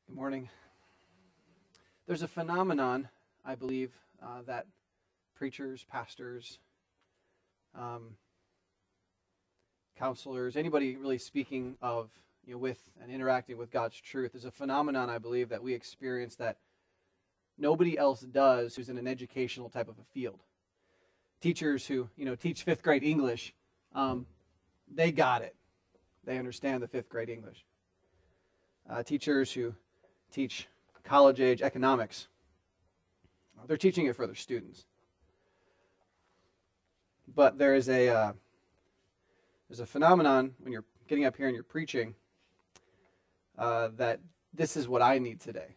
Good morning. There's a phenomenon, I believe, that preachers, pastors, counselors, anybody really speaking of, with and interacting with God's truth, is a phenomenon, I believe, that we experience that nobody else does who's in an educational type of a field. Teachers who, teach fifth grade English, they got it. They understand the fifth grade English. Teachers who teach college-age economics, they're teaching it for their students. But there's a phenomenon when you're getting up here and you're preaching that this is what I need today.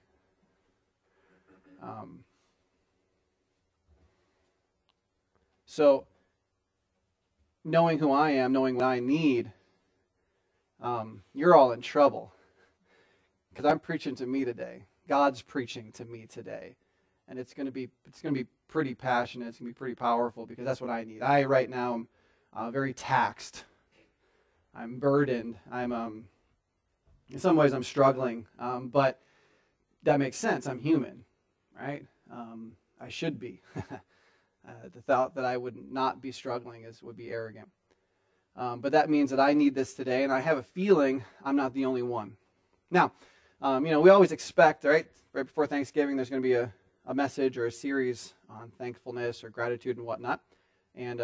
So, knowing who I am, knowing what I need, you're all in trouble. Because I'm preaching to me today. God's preaching to me today. And it's going to be pretty passionate. It's going to be pretty powerful because that's what I need. I right now am very taxed. I'm burdened. I'm in some ways I'm struggling. But that makes sense. I'm human, right? I should be. The thought that I would not be struggling would be arrogant. But that means that I need this today, and I have a feeling I'm not the only one. Now, we always expect, right before Thanksgiving, there's going to be a message or a series on thankfulness or gratitude and whatnot. And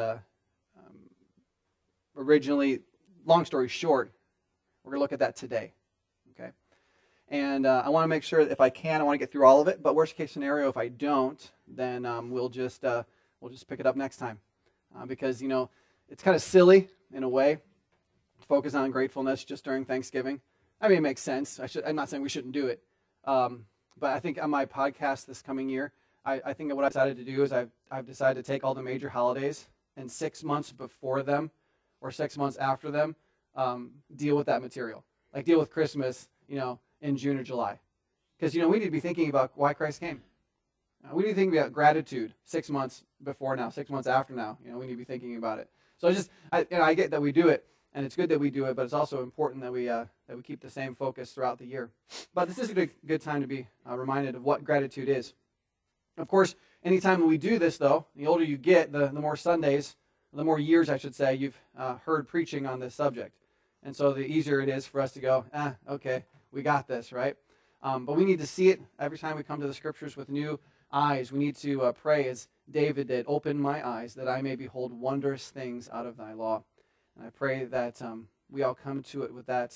originally, long story short, we're going to look at that today. Okay, and I want to make sure that if I can, I want to get through all of it. But worst case scenario, if I don't, then we'll just pick it up next time, because it's kind of silly in a way to focus on gratefulness just during Thanksgiving. I mean, it makes sense. I'm not saying we shouldn't do it. But I think on my podcast this coming year, I think what I've decided to do is I've decided to take all the major holidays and 6 months before them or 6 months after them, deal with that material. Like deal with Christmas, in June or July. Because, we need to be thinking about why Christ came. We need to think about gratitude 6 months before now, 6 months after now. We need to be thinking about it. So I get that we do it. And it's good that we do it, but it's also important that we keep the same focus throughout the year. But this is a good time to be reminded of what gratitude is. Of course, anytime we do this, though, the older you get, the more Sundays, the more years, I should say, you've heard preaching on this subject. And so the easier it is for us to go, okay, we got this, right? But we need to see it every time we come to the Scriptures with new eyes. We need to pray as David did, open my eyes that I may behold wondrous things out of thy law. And I pray that we all come to it with that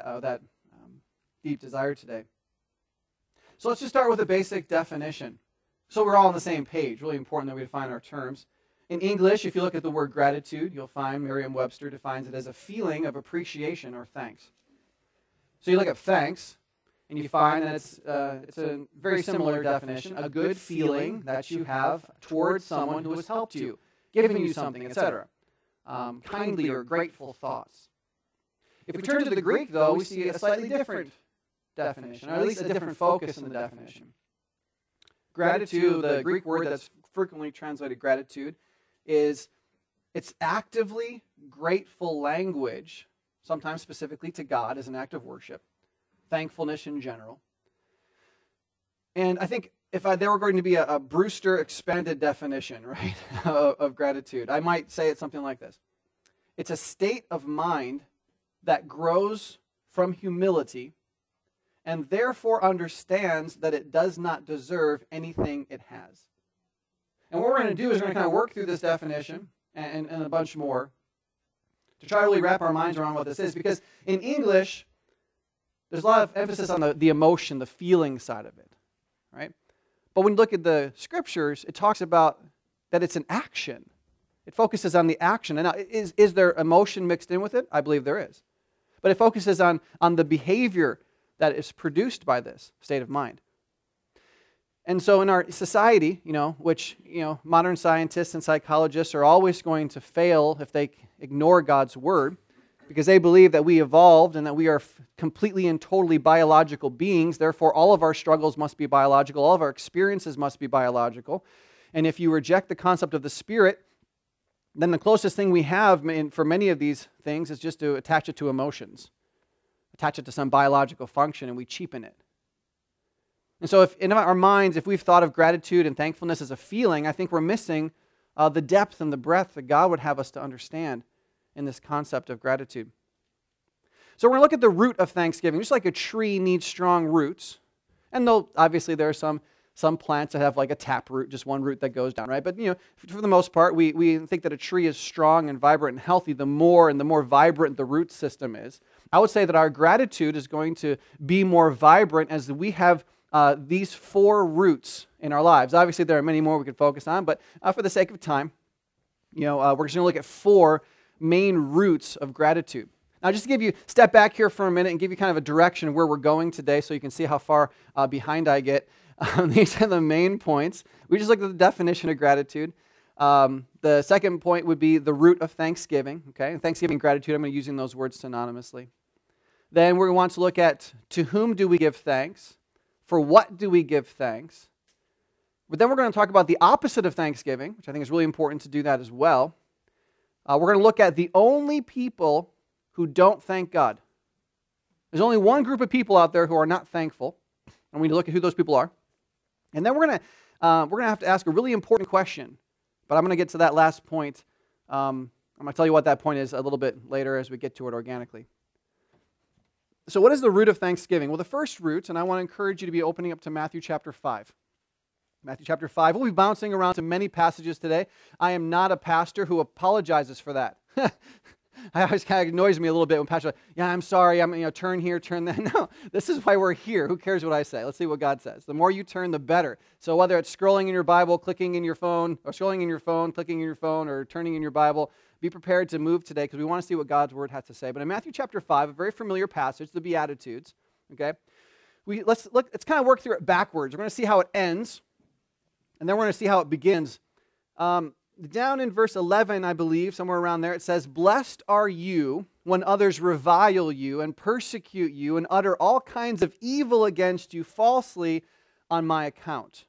deep desire today. So let's just start with a basic definition. So we're all on the same page. Really important that we define our terms. In English, if you look at the word gratitude, you'll find Merriam-Webster defines it as a feeling of appreciation or thanks. So you look at thanks, and you find that it's a very similar definition, a good feeling that you have towards someone who has helped you, given you something, etc. Kindly or grateful thoughts. If we turn to the Greek, though, we see a slightly different definition, or at least a different focus in the definition. Gratitude, the Greek word that's frequently translated gratitude, it's actively grateful language, sometimes specifically to God as an act of worship, thankfulness in general. And I think if there were going to be a Brewster expanded definition, right, of gratitude, I might say it's something like this. It's a state of mind that grows from humility and therefore understands that it does not deserve anything it has. And what we're going to do is we're going to kind of work through this definition and a bunch more to try to really wrap our minds around what this is. Because in English, there's a lot of emphasis on the emotion, the feeling side of it, right? But when you look at the Scriptures, it talks about that it's an action. It focuses on the action. And now, is there emotion mixed in with it? I believe there is. But it focuses on the behavior that is produced by this state of mind. And so in our society, which, modern scientists and psychologists are always going to fail if they ignore God's Word, because they believe that we evolved and that we are completely and totally biological beings. Therefore, all of our struggles must be biological. All of our experiences must be biological. And if you reject the concept of the Spirit, then the closest thing we have for many of these things is just to attach it to emotions. Attach it to some biological function, and we cheapen it. And so if in our minds, if we've thought of gratitude and thankfulness as a feeling, I think we're missing the depth and the breadth that God would have us to understand in this concept of gratitude. So we're going to look at the root of thanksgiving. Just like a tree needs strong roots, and though obviously there are some plants that have like a tap root, just one root that goes down, right? But for the most part, we think that a tree is strong and vibrant and healthy the more vibrant the root system is. I would say that our gratitude is going to be more vibrant as we have these 4 roots in our lives. Obviously, there are many more we could focus on, but for the sake of time, we're just going to look at 4 main roots of gratitude. Now, just to give you step back here for a minute and give you kind of a direction of where we're going today so you can see how far behind I get. These are the main points. We just looked at the definition of gratitude. The second point would be the root of thanksgiving. Okay, and thanksgiving and gratitude, I'm going to be using those words synonymously. Then we want to look at to whom do we give thanks? For what do we give thanks? But then we're going to talk about the opposite of thanksgiving, which I think is really important to do that as well. We're going to look at the only people who don't thank God. There's only one group of people out there who are not thankful, and we need to look at who those people are. And then we're going to have to ask a really important question, but I'm going to get to that last point. I'm going to tell you what that point is a little bit later as we get to it organically. So what is the root of thanksgiving? Well, the first root, and I want to encourage you to be opening up to Matthew chapter 5. Matthew chapter 5. We'll be bouncing around to many passages today. I am not a pastor who apologizes for that. I always kind of annoys me a little bit when pastors are like, yeah, I'm sorry, turn here, turn there. No, this is why we're here. Who cares what I say? Let's see what God says. The more you turn, the better. So whether it's scrolling in your Bible, clicking in your phone, or scrolling in your phone, clicking in your phone, or turning in your Bible, be prepared to move today because we want to see what God's Word has to say. But in Matthew chapter 5, a very familiar passage, the Beatitudes, okay? Let's kind of work through it backwards. We're going to see how it ends, and then we're going to see how it begins. Down in verse 11, I believe, somewhere around there, it says, "Blessed are you when others revile you and persecute you and utter all kinds of evil against you falsely on my account.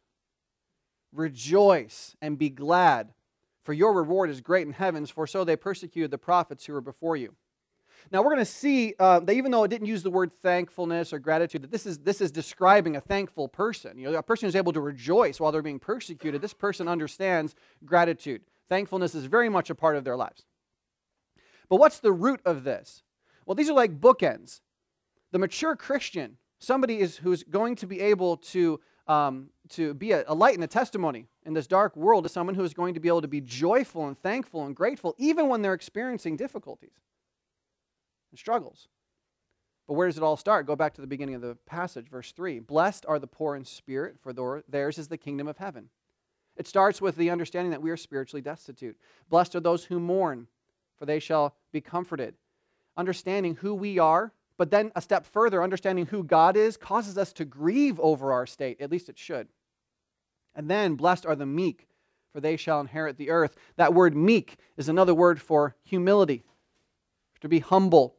Rejoice and be glad, for your reward is great in heavens, for so they persecuted the prophets who were before you." Now we're going to see that even though it didn't use the word thankfulness or gratitude, that this is describing a thankful person. A person who's able to rejoice while they're being persecuted. This person understands gratitude. Thankfulness is very much a part of their lives. But what's the root of this? Well, these are like bookends. The mature Christian, somebody who's going to be able to be a light and a testimony in this dark world, is someone who is going to be able to be joyful and thankful and grateful even when they're experiencing difficulties and struggles. But where does it all start? Go back to the beginning of the passage, verse 3. "Blessed are the poor in spirit, for theirs is the kingdom of heaven." It starts with the understanding that we are spiritually destitute. "Blessed are those who mourn, for they shall be comforted." Understanding who we are, but then a step further, understanding who God is, causes us to grieve over our state. At least it should. And then, "Blessed are the meek, for they shall inherit the earth." That word meek is another word for humility, to be humble.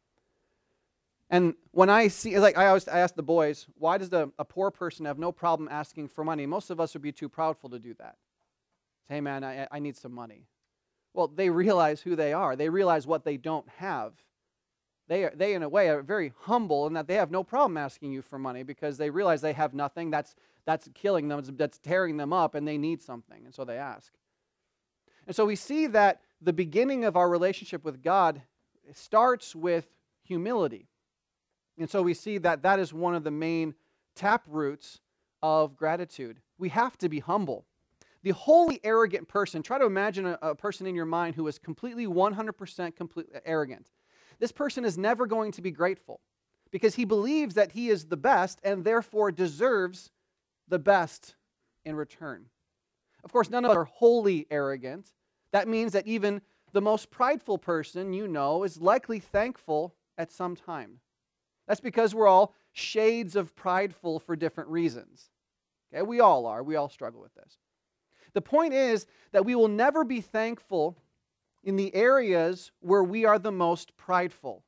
And when I see, like I ask the boys, why does a poor person have no problem asking for money? Most of us would be too proudful to do that. Say, "Hey man, I need some money." Well, they realize who they are. They realize what they don't have. They in a way are very humble in that they have no problem asking you for money because they realize they have nothing. That's killing them. That's tearing them up, and they need something, and so they ask. And so we see that the beginning of our relationship with God starts with humility. And so we see that that is one of the main tap roots of gratitude. We have to be humble. The wholly arrogant person, try to imagine a person in your mind who is completely 100% completely arrogant. This person is never going to be grateful because he believes that he is the best and therefore deserves the best in return. Of course, none of us are wholly arrogant. That means that even the most prideful person is likely thankful at some time. That's because we're all shades of prideful for different reasons. Okay, we all are. We all struggle with this. The point is that we will never be thankful in the areas where we are the most prideful.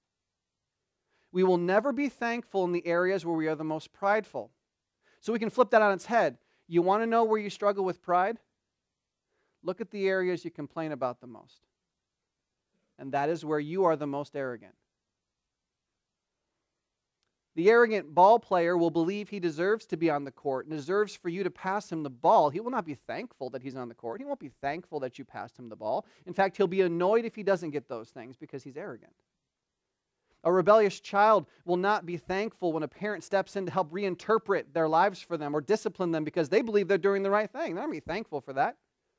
We will never be thankful in the areas where we are the most prideful. So we can flip that on its head. You want to know where you struggle with pride? Look at the areas you complain about the most. And that is where you are the most arrogant. The arrogant ball player will believe he deserves to be on the court and deserves for you to pass him the ball. He will not be thankful that he's on the court. He won't be thankful that you passed him the ball. In fact, he'll be annoyed if he doesn't get those things because he's arrogant. A rebellious child will not be thankful when a parent steps in to help reinterpret their lives for them or discipline them because they believe they're doing the right thing. They're not going to be thankful for that.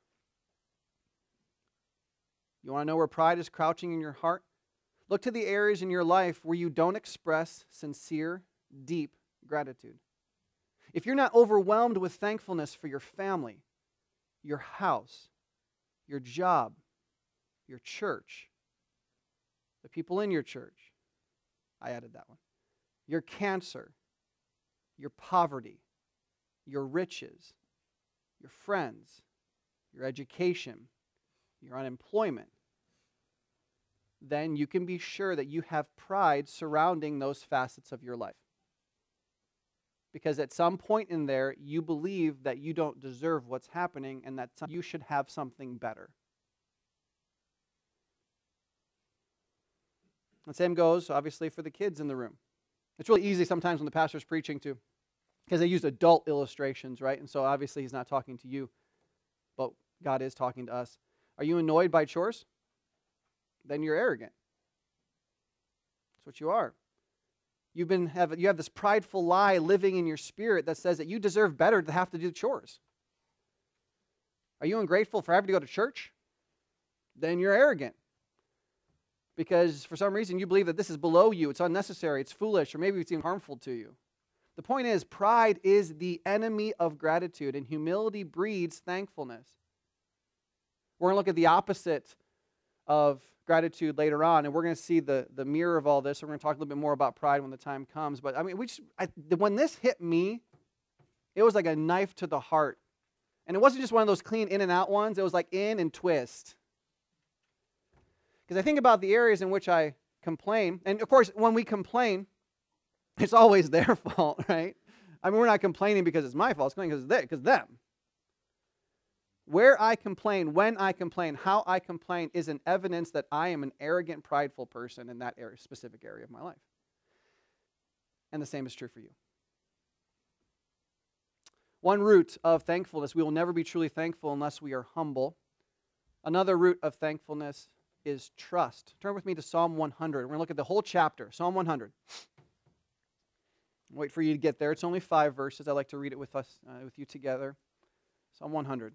You want to know where pride is crouching in your heart? Look to the areas in your life where you don't express sincere, deep gratitude. If you're not overwhelmed with thankfulness for your family, your house, your job, your church, the people in your church, I added that one, your cancer, your poverty, your riches, your friends, your education, your unemployment, then you can be sure that you have pride surrounding those facets of your life. Because at some point in there, you believe that you don't deserve what's happening and that you should have something better. The same goes, obviously, for the kids in the room. It's really easy sometimes when the pastor's preaching to, because they use adult illustrations, right? And so obviously he's not talking to you, but God is talking to us. Are you annoyed by chores? Then you're arrogant. That's what you are. You have this prideful lie living in your spirit that says that you deserve better to have to do chores. Are you ungrateful for having to go to church? Then you're arrogant. Because for some reason you believe that this is below you, it's unnecessary, it's foolish, or maybe it's even harmful to you. The point is, pride is the enemy of gratitude, and humility breeds thankfulness. We're going to look at the opposite of gratitude later on, and we're going to see the mirror of all this. We're going to talk a little bit more about pride when the time comes. But I mean, when this hit me, it was like a knife to the heart. And it wasn't just one of those clean in and out ones. It was like in and twist. Because I think about the areas in which I complain. And of course, when we complain, it's always their fault, right? I mean, we're not complaining because it's my fault. It's complaining because them. Where I complain, when I complain, how I complain is an evidence that I am an arrogant, prideful person in that area, specific area of my life. And the same is true for you. One root of thankfulness, we will never be truly thankful unless we are humble. Another root of thankfulness is trust. Turn with me to Psalm 100. We're going to look at the whole chapter, Psalm 100. Wait for you to get there. It's only 5 verses. I'd like to read it with you together. Psalm 100.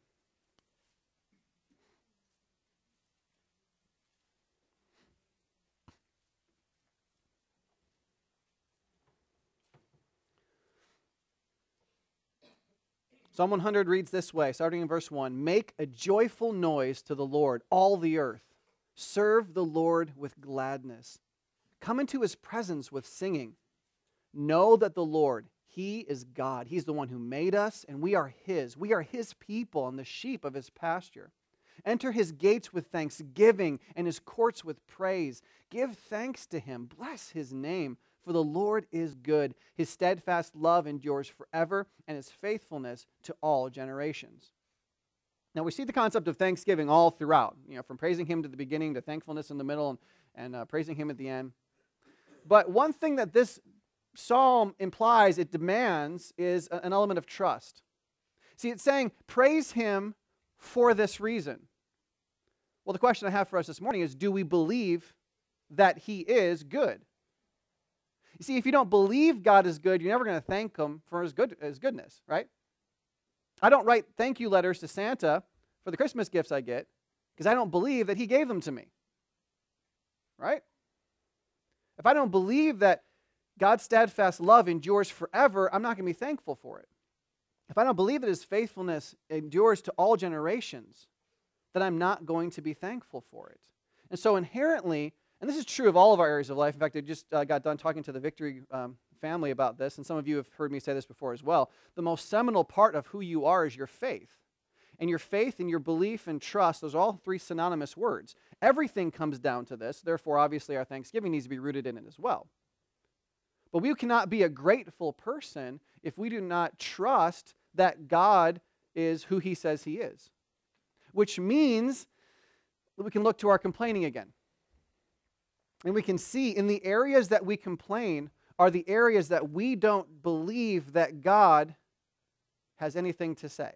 Psalm 100 reads this way, starting in verse 1. Make a joyful noise to the Lord, all the earth. Serve the Lord with gladness. Come into his presence with singing. Know that the Lord, he is God. He's the one who made us, and we are his. We are his people and the sheep of his pasture. Enter his gates with thanksgiving and his courts with praise. Give thanks to him. Bless his name. For the Lord is good. His steadfast love endures forever, and his faithfulness to all generations. Now we see the concept of thanksgiving all throughout, from praising him to the beginning to thankfulness in the middle and praising him at the end. But one thing that this psalm implies, it demands, is an element of trust. See, it's saying praise him for this reason. Well, the question I have for us this morning is, do we believe that he is good? You see, if you don't believe God is good, you're never going to thank him for his goodness, right? I don't write thank you letters to Santa for the Christmas gifts I get because I don't believe that he gave them to me, right? If I don't believe that God's steadfast love endures forever, I'm not going to be thankful for it. If I don't believe that his faithfulness endures to all generations, then I'm not going to be thankful for it. And so inherently, and this is true of all of our areas of life. In fact, I just got done talking to the Victory family about this, and some of you have heard me say this before as well. The most seminal part of who you are is your faith. And your faith and your belief and trust, those are all 3 synonymous words. Everything comes down to this. Therefore, obviously, our thanksgiving needs to be rooted in it as well. But we cannot be a grateful person if we do not trust that God is who he says he is. Which means that we can look to our complaining again. And we can see in the areas that we complain are the areas that we don't believe that God has anything to say.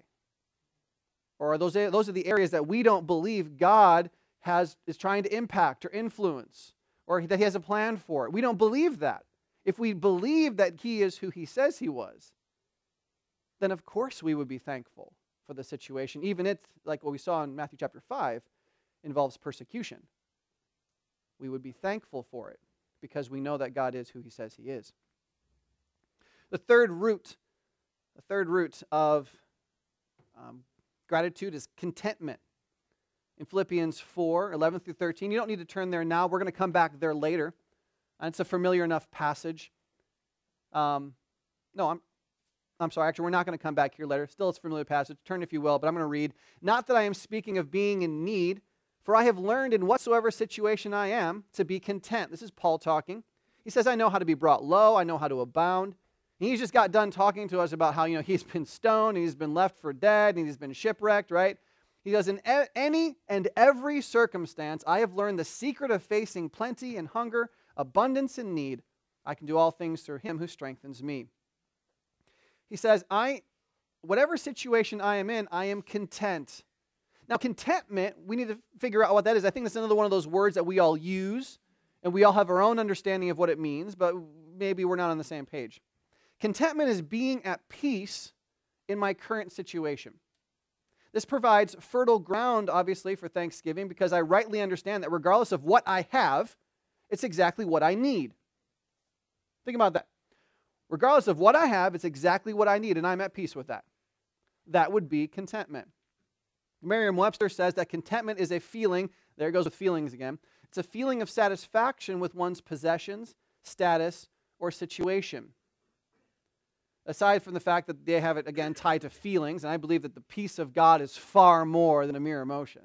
Or those are the areas that we don't believe God is trying to impact or influence, or that he has a plan for it. We don't believe that. If we believe that he is who he says he was, then of course we would be thankful for the situation, even if, like what we saw in Matthew chapter 5, involves persecution. We would be thankful for it because we know that God is who he says he is. The third root of gratitude is contentment. In Philippians 4, 11 through 13, you don't need to turn there now. We're going to come back there later. And it's a familiar enough passage. I'm sorry, actually, we're not going to come back here later. Still, it's a familiar passage. Turn if you will, but I'm going to read. Not that I am speaking of being in need, for I have learned in whatsoever situation I am to be content. This is Paul talking. He says, I know how to be brought low. I know how to abound. And he's just got done talking to us about how, he's been stoned, and he's been left for dead, and he's been shipwrecked, right? He goes, in any and every circumstance, I have learned the secret of facing plenty and hunger, abundance and need. I can do all things through him who strengthens me. He says, whatever situation I am in, I am content. Now, contentment, we need to figure out what that is. I think that's another one of those words that we all use, and we all have our own understanding of what it means, but maybe we're not on the same page. Contentment is being at peace in my current situation. This provides fertile ground, obviously, for thanksgiving because I rightly understand that regardless of what I have, it's exactly what I need. Think about that. Regardless of what I have, it's exactly what I need, and I'm at peace with that. That would be contentment. Merriam-Webster says that contentment is a feeling, there it goes with feelings again, it's a feeling of satisfaction with one's possessions, status, or situation. Aside from the fact that they have it, again, tied to feelings, and I believe that the peace of God is far more than a mere emotion.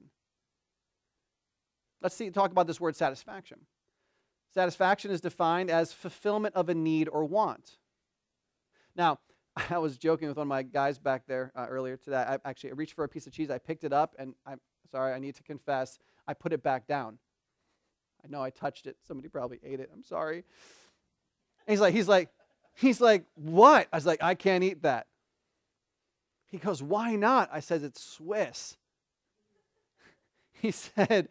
Let's talk about this word satisfaction. Satisfaction is defined as fulfillment of a need or want. Now, I was joking with one of my guys back there earlier today. I reached for a piece of cheese, I picked it up, and I'm sorry, I need to confess, I put it back down. I know I touched it. Somebody probably ate it. I'm sorry. And he's like, what? I was like, I can't eat that. He goes, why not? I said, it's Swiss. He said,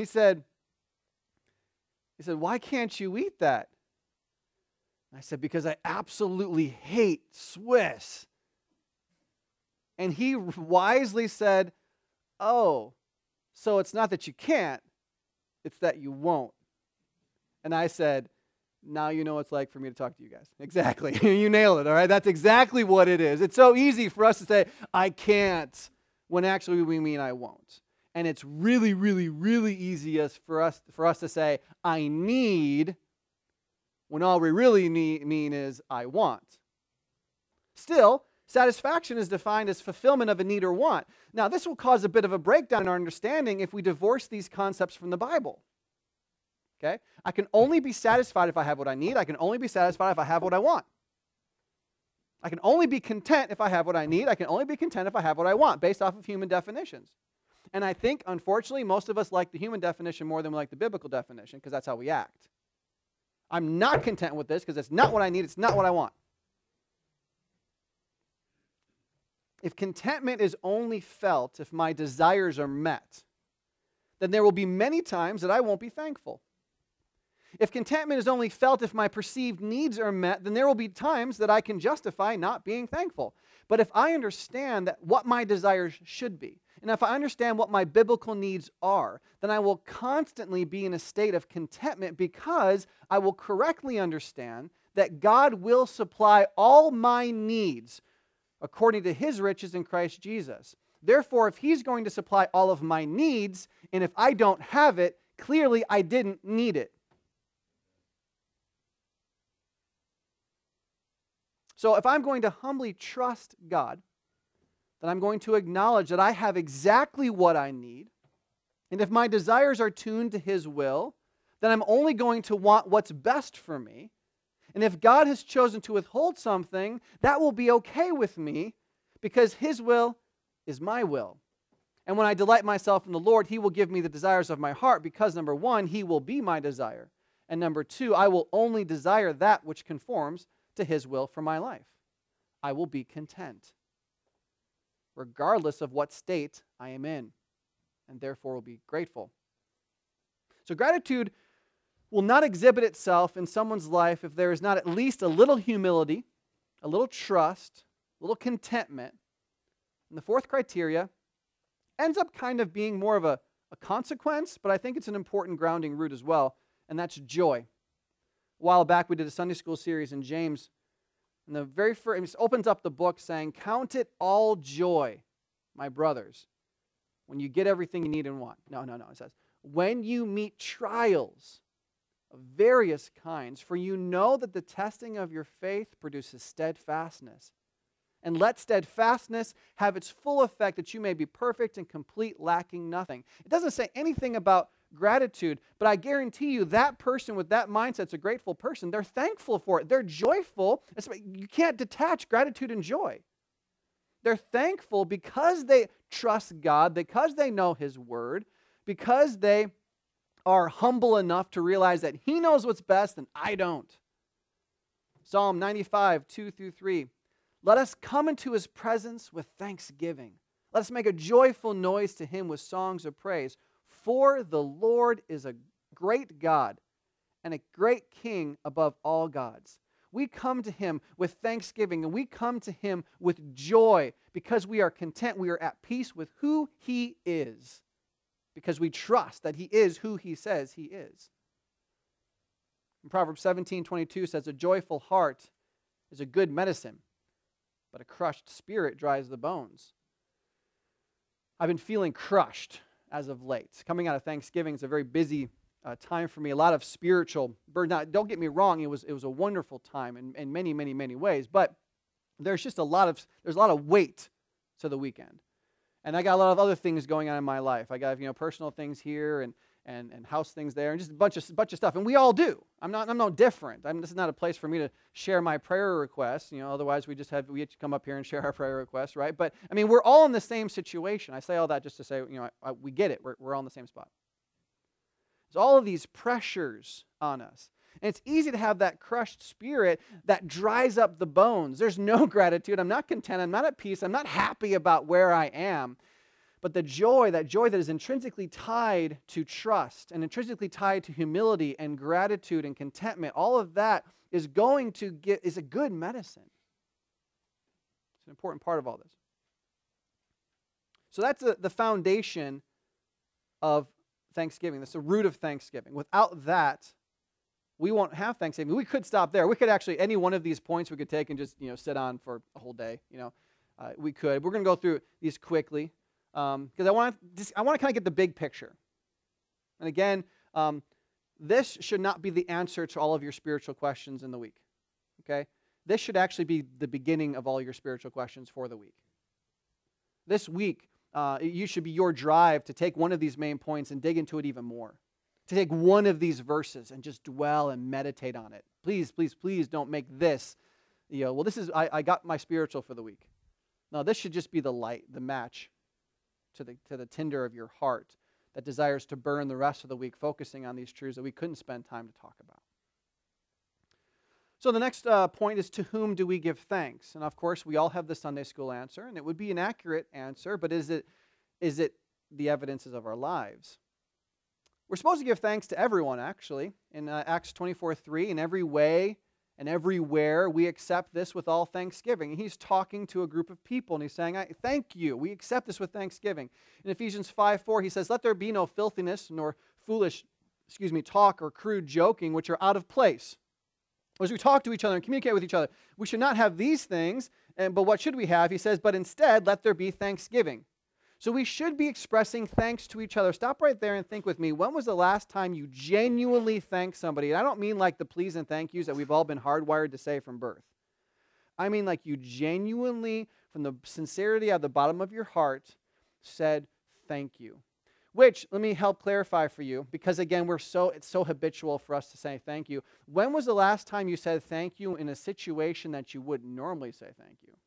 why can't you eat that? I said, because I absolutely hate Swiss. And he wisely said, oh, so it's not that you can't, it's that you won't. And I said, now you know what it's like for me to talk to you guys. Exactly. You nailed it, all right? That's exactly what it is. It's so easy for us to say, I can't, when actually we mean I won't. And it's really, really, really easy for us to say, I need, when all we really mean is, I want. Still, satisfaction is defined as fulfillment of a need or want. Now, this will cause a bit of a breakdown in our understanding if we divorce these concepts from the Bible. Okay? I can only be satisfied if I have what I need. I can only be satisfied if I have what I want. I can only be content if I have what I need. I can only be content if I have what I want, based off of human definitions. And I think, unfortunately, most of us like the human definition more than we like the biblical definition, because that's how we act. I'm not content with this because it's not what I need, it's not what I want. If contentment is only felt if my desires are met, then there will be many times that I won't be thankful. If contentment is only felt if my perceived needs are met, then there will be times that I can justify not being thankful. But if I understand that what my desires should be, and if I understand what my biblical needs are, then I will constantly be in a state of contentment because I will correctly understand that God will supply all my needs according to his riches in Christ Jesus. Therefore, if he's going to supply all of my needs, and if I don't have it, clearly I didn't need it. So if I'm going to humbly trust God, then I'm going to acknowledge that I have exactly what I need. And if my desires are tuned to his will, then I'm only going to want what's best for me. And if God has chosen to withhold something, that will be okay with me because his will is my will. And when I delight myself in the Lord, he will give me the desires of my heart because, number one, he will be my desire. And number 2, I will only desire that which conforms to his will for my life. I will be content, regardless of what state I am in, and therefore will be grateful. So gratitude will not exhibit itself in someone's life if there is not at least a little humility, a little trust, a little contentment. And the fourth criteria ends up kind of being more of a consequence, but I think it's an important grounding root as well, and that's joy. A while back we did a Sunday school series in James, and the very first, it opens up the book saying, "Count it all joy, my brothers, when you get everything you need and want." No. It says, "When you meet trials of various kinds, for you know that the testing of your faith produces steadfastness. And let steadfastness have its full effect, that you may be perfect and complete, lacking nothing." It doesn't say anything about gratitude, but I guarantee you that person with that mindset's a grateful person. They're thankful for it. They're joyful. You can't detach gratitude and joy. They're thankful because they trust God, because they know His Word, because they are humble enough to realize that He knows what's best and I don't. Psalm 95, 2-3. "Let us come into His presence with thanksgiving. Let us make a joyful noise to Him with songs of praise. For the Lord is a great God and a great King above all gods." We come to Him with thanksgiving, and we come to Him with joy because we are content. We are at peace with who He is, because we trust that He is who He says He is. And Proverbs 17:22 says, "A joyful heart is a good medicine, but a crushed spirit dries the bones." I've been feeling crushed as of late. Coming out of Thanksgiving, it's a very busy time for me. A lot of spiritual burden. Now, don't get me wrong, it was a wonderful time in many, many, many ways, but there's just a lot of weight to the weekend. And I got a lot of other things going on in my life. I got personal things here and house things there, and just a bunch of stuff. And we all do. I'm no different. This is not a place for me to share my prayer requests. Otherwise we have to come up here and share our prayer requests, right? But we're all in the same situation. I say all that just to say, we get it. We're all in the same spot. There's all of these pressures on us. And it's easy to have that crushed spirit that dries up the bones. There's no gratitude. I'm not content. I'm not at peace. I'm not happy about where I am. But that joy that is intrinsically tied to trust and intrinsically tied to humility and gratitude and contentment, all of that is a good medicine. It's an important part of all this. So that's the foundation of Thanksgiving. That's the root of Thanksgiving. Without that, we won't have Thanksgiving. We could stop there. We could actually, any one of these points we could take and just sit on for a whole day. We could. We're going to go through these quickly. Because I want to kind of get the big picture. And again, this should not be the answer to all of your spiritual questions in the week. Okay? This should actually be the beginning of all your spiritual questions for the week. This week, you should be your drive to take one of these main points and dig into it even more. To take one of these verses and just dwell and meditate on it. Please, please, please don't make this, I got my spiritual for the week. No, this should just be the light, the match to the tinder of your heart that desires to burn the rest of the week, focusing on these truths that we couldn't spend time to talk about. So the next point is, to whom do we give thanks? And of course, we all have the Sunday school answer, and it would be an accurate answer, but is it the evidences of our lives? We're supposed to give thanks to everyone, actually. In Acts 24:3, in every way and everywhere we accept this with all thanksgiving. And he's talking to a group of people, and he's saying, thank you. We accept this with thanksgiving. In Ephesians 5:4, he says, "Let there be no filthiness nor foolish talk or crude joking, which are out of place." As we talk to each other and communicate with each other, we should not have these things, but what should we have? He says, "But instead, let there be thanksgiving." So we should be expressing thanks to each other. Stop right there and think with me. When was the last time you genuinely thanked somebody? And I don't mean like the please and thank yous that we've all been hardwired to say from birth. I mean like you genuinely, from the sincerity at the bottom of your heart, said thank you. Which, let me help clarify for you, because again, it's so habitual for us to say thank you. When was the last time you said thank you in a situation that you wouldn't normally say thank you?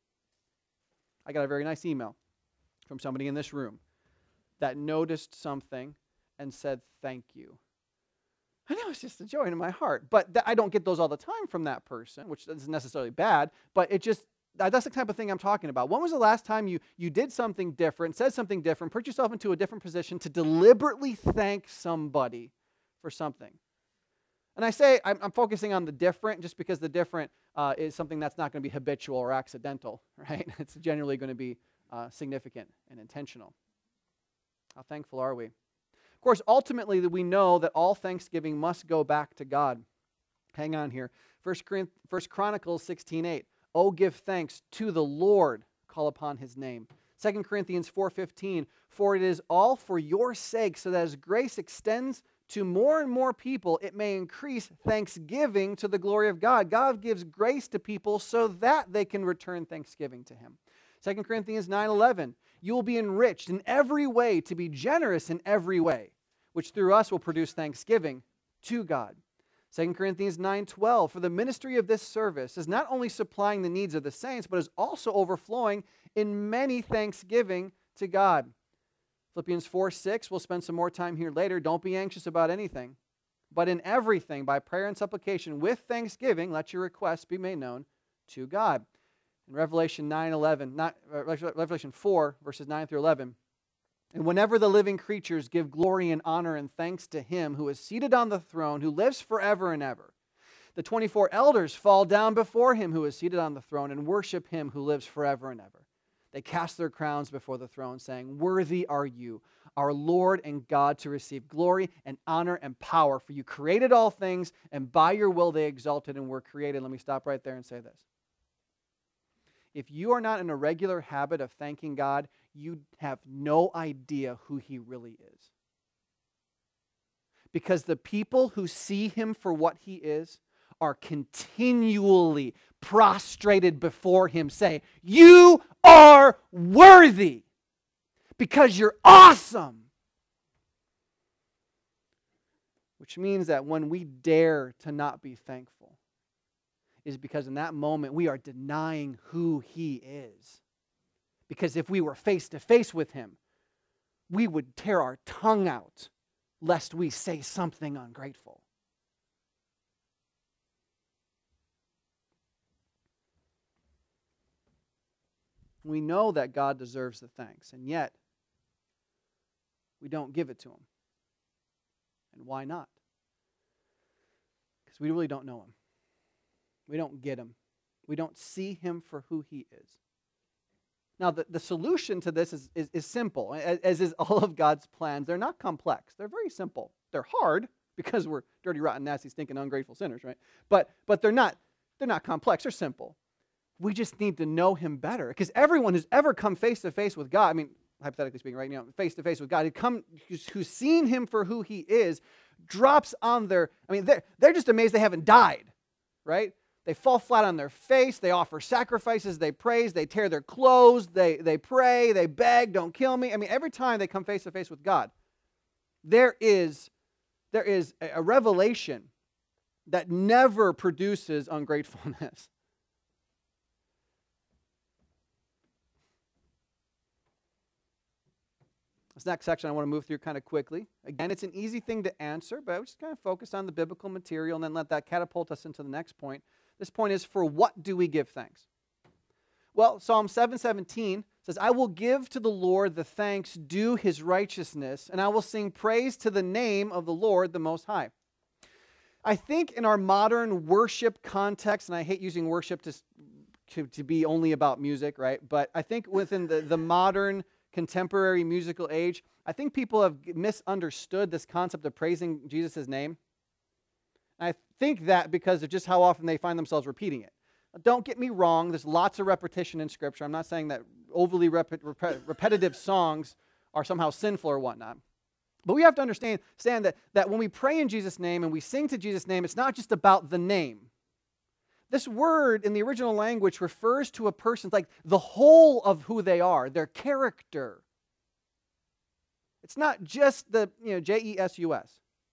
I got a very nice email from somebody in this room that noticed something and said thank you. I know it's just a joy in my heart. But I don't get those all the time from that person, which isn't necessarily bad, but that's the type of thing I'm talking about. When was the last time you did something different, said something different, put yourself into a different position to deliberately thank somebody for something? And I say I'm focusing on the different just because the different is something that's not going to be habitual or accidental, right? It's generally going to be significant and intentional. How thankful are we? Of course, ultimately, we know that all thanksgiving must go back to God. Hang on here. 1 Chronicles 16:8. Oh, give thanks to the Lord, call upon his name. 2 Corinthians 4:15. For it is all for your sake, so that as grace extends to more and more people, it may increase thanksgiving to the glory of God. God gives grace to people so that they can return thanksgiving to him. 2 Corinthians 9:11. You will be enriched in every way to be generous in every way, which through us will produce thanksgiving to God. 2 Corinthians 9:12, for the ministry of this service is not only supplying the needs of the saints, but is also overflowing in many thanksgiving to God. Philippians 4:6, we'll spend some more time here later. Don't be anxious about anything, but in everything, by prayer and supplication, with thanksgiving, let your requests be made known to God. In Revelation 4, verses 9 through 11, and whenever the living creatures give glory and honor and thanks to him who is seated on the throne, who lives forever and ever, the 24 elders fall down before him who is seated on the throne and worship him who lives forever and ever. They cast their crowns before the throne, saying, worthy are you, our Lord and God, to receive glory and honor and power, for you created all things, and by your will they exalted and were created. Let me stop right there and say this. If you are not in a regular habit of thanking God, you have no idea who he really is. Because the people who see him for what he is are continually prostrated before him, saying, you are worthy because you're awesome. Which means that when we dare to not be thankful, is because in that moment we are denying who he is. Because if we were face to face with him, we would tear our tongue out lest we say something ungrateful. We know that God deserves the thanks, and yet we don't give it to him. And why not? Because we really don't know him. We don't get him. We don't see him for who he is. Now, the solution to this is simple, as is all of God's plans. They're not complex. They're very simple. They're hard because we're dirty, rotten, nasty, stinking, ungrateful sinners, right? But they're not complex. They're simple. We just need to know him better. Because everyone who's ever come face to face with God, I mean, hypothetically speaking, right now, face to face with God, who's seen him for who he is, drops on their, I mean, they're just amazed they haven't died, right? They fall flat on their face. They offer sacrifices. They praise. They tear their clothes. They pray. They beg, don't kill me. I mean, every time they come face to face with God, there is a revelation that never produces ungratefulness. This next section I want to move through kind of quickly. Again, it's an easy thing to answer, but I would just kind of focus on the biblical material and then let that catapult us into the next point. This point is, for what do we give thanks? Well, Psalm 7:17 says, I will give to the Lord the thanks due his righteousness, and I will sing praise to the name of the Lord the Most High. I think in our modern worship context, and I hate using worship to be only about music, right? But I think within the modern contemporary musical age, I think people have misunderstood this concept of praising Jesus' name. I think that because of just how often they find themselves repeating it. Don't get me wrong, there's lots of repetition in Scripture. I'm not saying that overly repetitive songs are somehow sinful or whatnot. But we have to understand that when we pray in Jesus' name and we sing to Jesus' name, it's not just about the name. This word in the original language refers to a person, like the whole of who they are, their character. It's not just the, Jesus.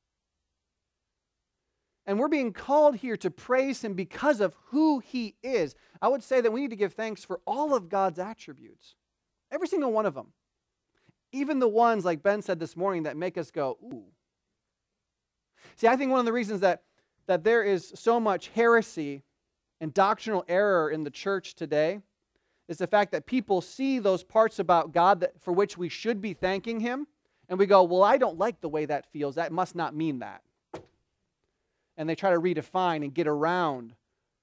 And we're being called here to praise him because of who he is. I would say that we need to give thanks for all of God's attributes. Every single one of them. Even the ones, like Ben said this morning, that make us go, ooh. See, I think one of the reasons that there is so much heresy and doctrinal error in the church today is the fact that people see those parts about God for which we should be thanking Him, and we go, well, I don't like the way that feels. That must not mean that. And they try to redefine and get around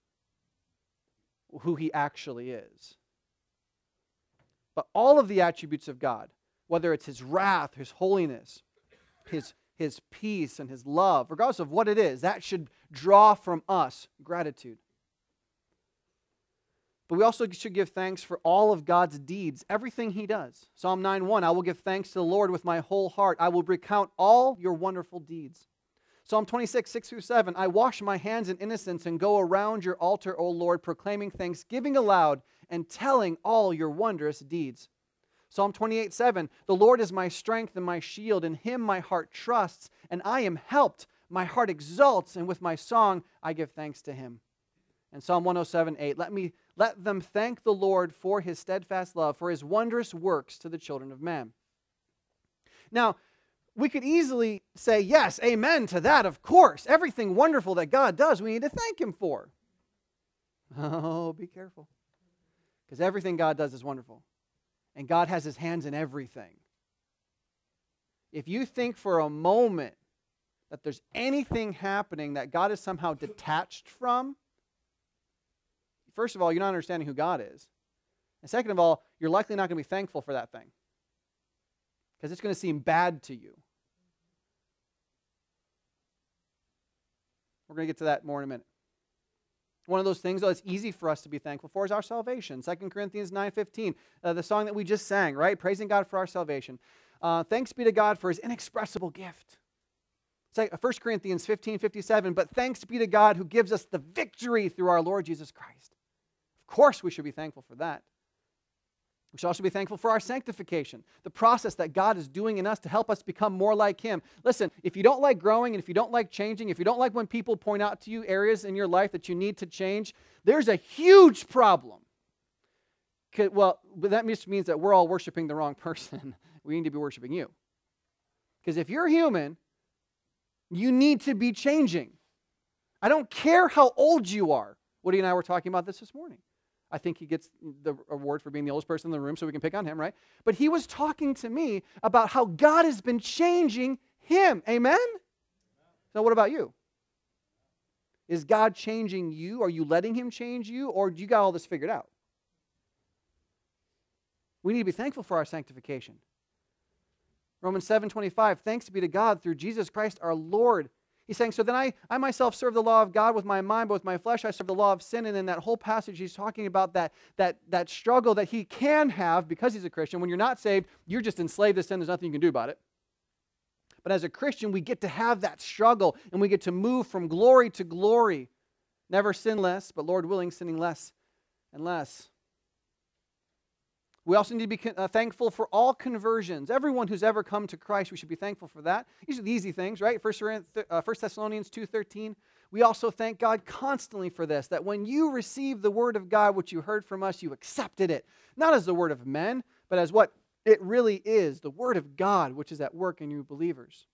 who He actually is. But all of the attributes of God, whether it's His wrath, His holiness, His peace, and His love, regardless of what it is, that should draw from us gratitude. But we also should give thanks for all of God's deeds, everything He does. Psalm 9:1, I will give thanks to the Lord with my whole heart. I will recount all your wonderful deeds. Psalm 26, 6-7, I wash my hands in innocence and go around your altar, O Lord, proclaiming thanksgiving aloud and telling all your wondrous deeds. Psalm 28:7, the Lord is my strength and my shield. In Him my heart trusts, and I am helped. My heart exults, and with my song I give thanks to Him. And Psalm 107:8, let them thank the Lord for His steadfast love, for His wondrous works to the children of man. Now, we could easily say, yes, amen to that, of course. Everything wonderful that God does, we need to thank Him for. Oh, be careful. Because everything God does is wonderful. And God has His hands in everything. If you think for a moment that there's anything happening that God is somehow detached from, first of all, you're not understanding who God is. And second of all, you're likely not going to be thankful for that thing. Because it's going to seem bad to you. We're going to get to that more in a minute. One of those things, though, it's easy for us to be thankful for is our salvation. 2 Corinthians 9:15, the song that we just sang, right? Praising God for our salvation. Thanks be to God for His inexpressible gift. 1 Corinthians 15:57, but thanks be to God who gives us the victory through our Lord Jesus Christ. Of course we should be thankful for that. We should also be thankful for our sanctification, the process that God is doing in us to help us become more like Him. Listen, if you don't like growing and if you don't like changing, if you don't like when people point out to you areas in your life that you need to change, there's a huge problem. Well, that just means that we're all worshiping the wrong person. We need to be worshiping you. Because if you're human, you need to be changing. I don't care how old you are. Woody and I were talking about this morning. I think he gets the award for being the oldest person in the room, so we can pick on him, right? But he was talking to me about how God has been changing him. Amen? So what about you? Is God changing you? Are you letting Him change you? Or do you got all this figured out? We need to be thankful for our sanctification. Romans 7:25, thanks be to God through Jesus Christ our Lord. He's saying, so then I myself serve the law of God with my mind, but with my flesh I serve the law of sin. And in that whole passage, he's talking about that struggle that he can have because he's a Christian. When you're not saved, you're just enslaved to sin. There's nothing you can do about it. But as a Christian, we get to have that struggle, and we get to move from glory to glory. Never sin less, but Lord willing, sinning less and less. We also need to be thankful for all conversions. Everyone who's ever come to Christ, we should be thankful for that. These are the easy things, right? 1 Thessalonians 2:13. We also thank God constantly for this, that when you received the word of God, which you heard from us, you accepted it. Not as the word of men, but as what it really is, the word of God, which is at work in you believers.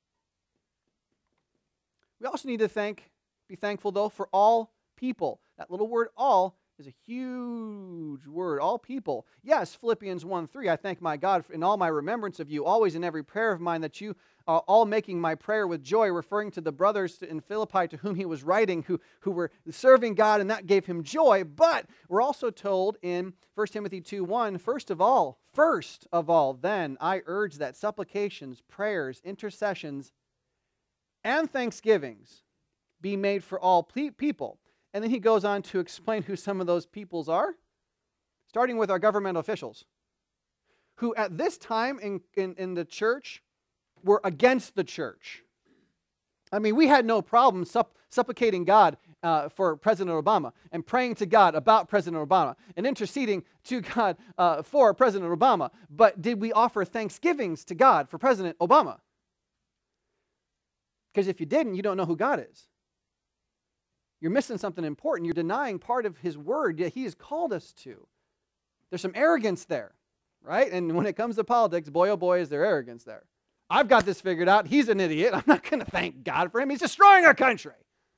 We also need to be thankful, though, for all people. That little word all is a huge word. All people. Yes, Philippians 1:3, I thank my God in all my remembrance of you, always in every prayer of mine, that you are all making my prayer with joy, referring to the brothers in Philippi to whom he was writing, who were serving God, and that gave him joy. But we're also told in 1 Timothy 2:1, first of all, then I urge that supplications, prayers, intercessions, and thanksgivings be made for all people. And then he goes on to explain who some of those peoples are, starting with our governmental officials, who at this time in the church were against the church. I mean, we had no problem supplicating God for President Obama and praying to God about President Obama and interceding to God for President Obama. But did we offer thanksgivings to God for President Obama? Because if you didn't, you don't know who God is. You're missing something important. You're denying part of His word that He has called us to. There's some arrogance there, right? And when it comes to politics, boy, oh boy, is there arrogance there. I've got this figured out. He's an idiot. I'm not going to thank God for him. He's destroying our country.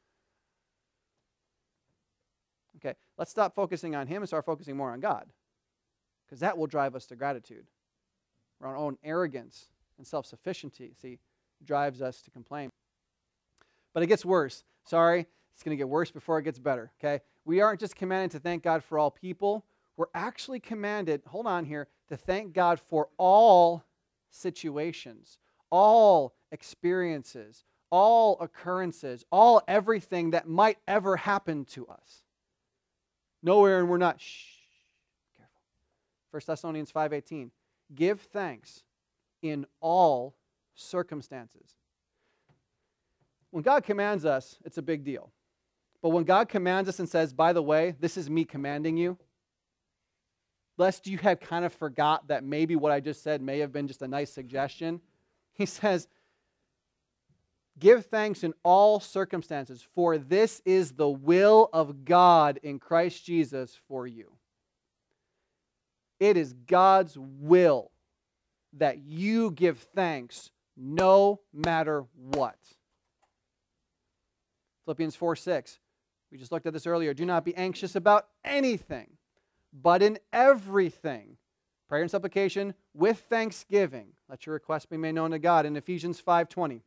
Okay, let's stop focusing on him and start focusing more on God, because that will drive us to gratitude. Our own arrogance and self-sufficiency drives us to complain. But it gets worse. Sorry, it's going to get worse before it gets better, okay? We aren't just commanded to thank God for all people. We're actually commanded, hold on here, to thank God for all situations, all experiences, all occurrences, all everything that might ever happen to us. Nowhere and we're not. Shh. Careful. 1 Thessalonians 5:18. Give thanks in all circumstances. When God commands us, it's a big deal. But when God commands us and says, by the way, this is me commanding you, lest you had kind of forgot that maybe what I just said may have been just a nice suggestion, he says, give thanks in all circumstances, for this is the will of God in Christ Jesus for you. It is God's will that you give thanks no matter what. Philippians 4:6. We just looked at this earlier. Do not be anxious about anything, but in everything, prayer and supplication with thanksgiving, let your requests be made known to God. In Ephesians 5:20.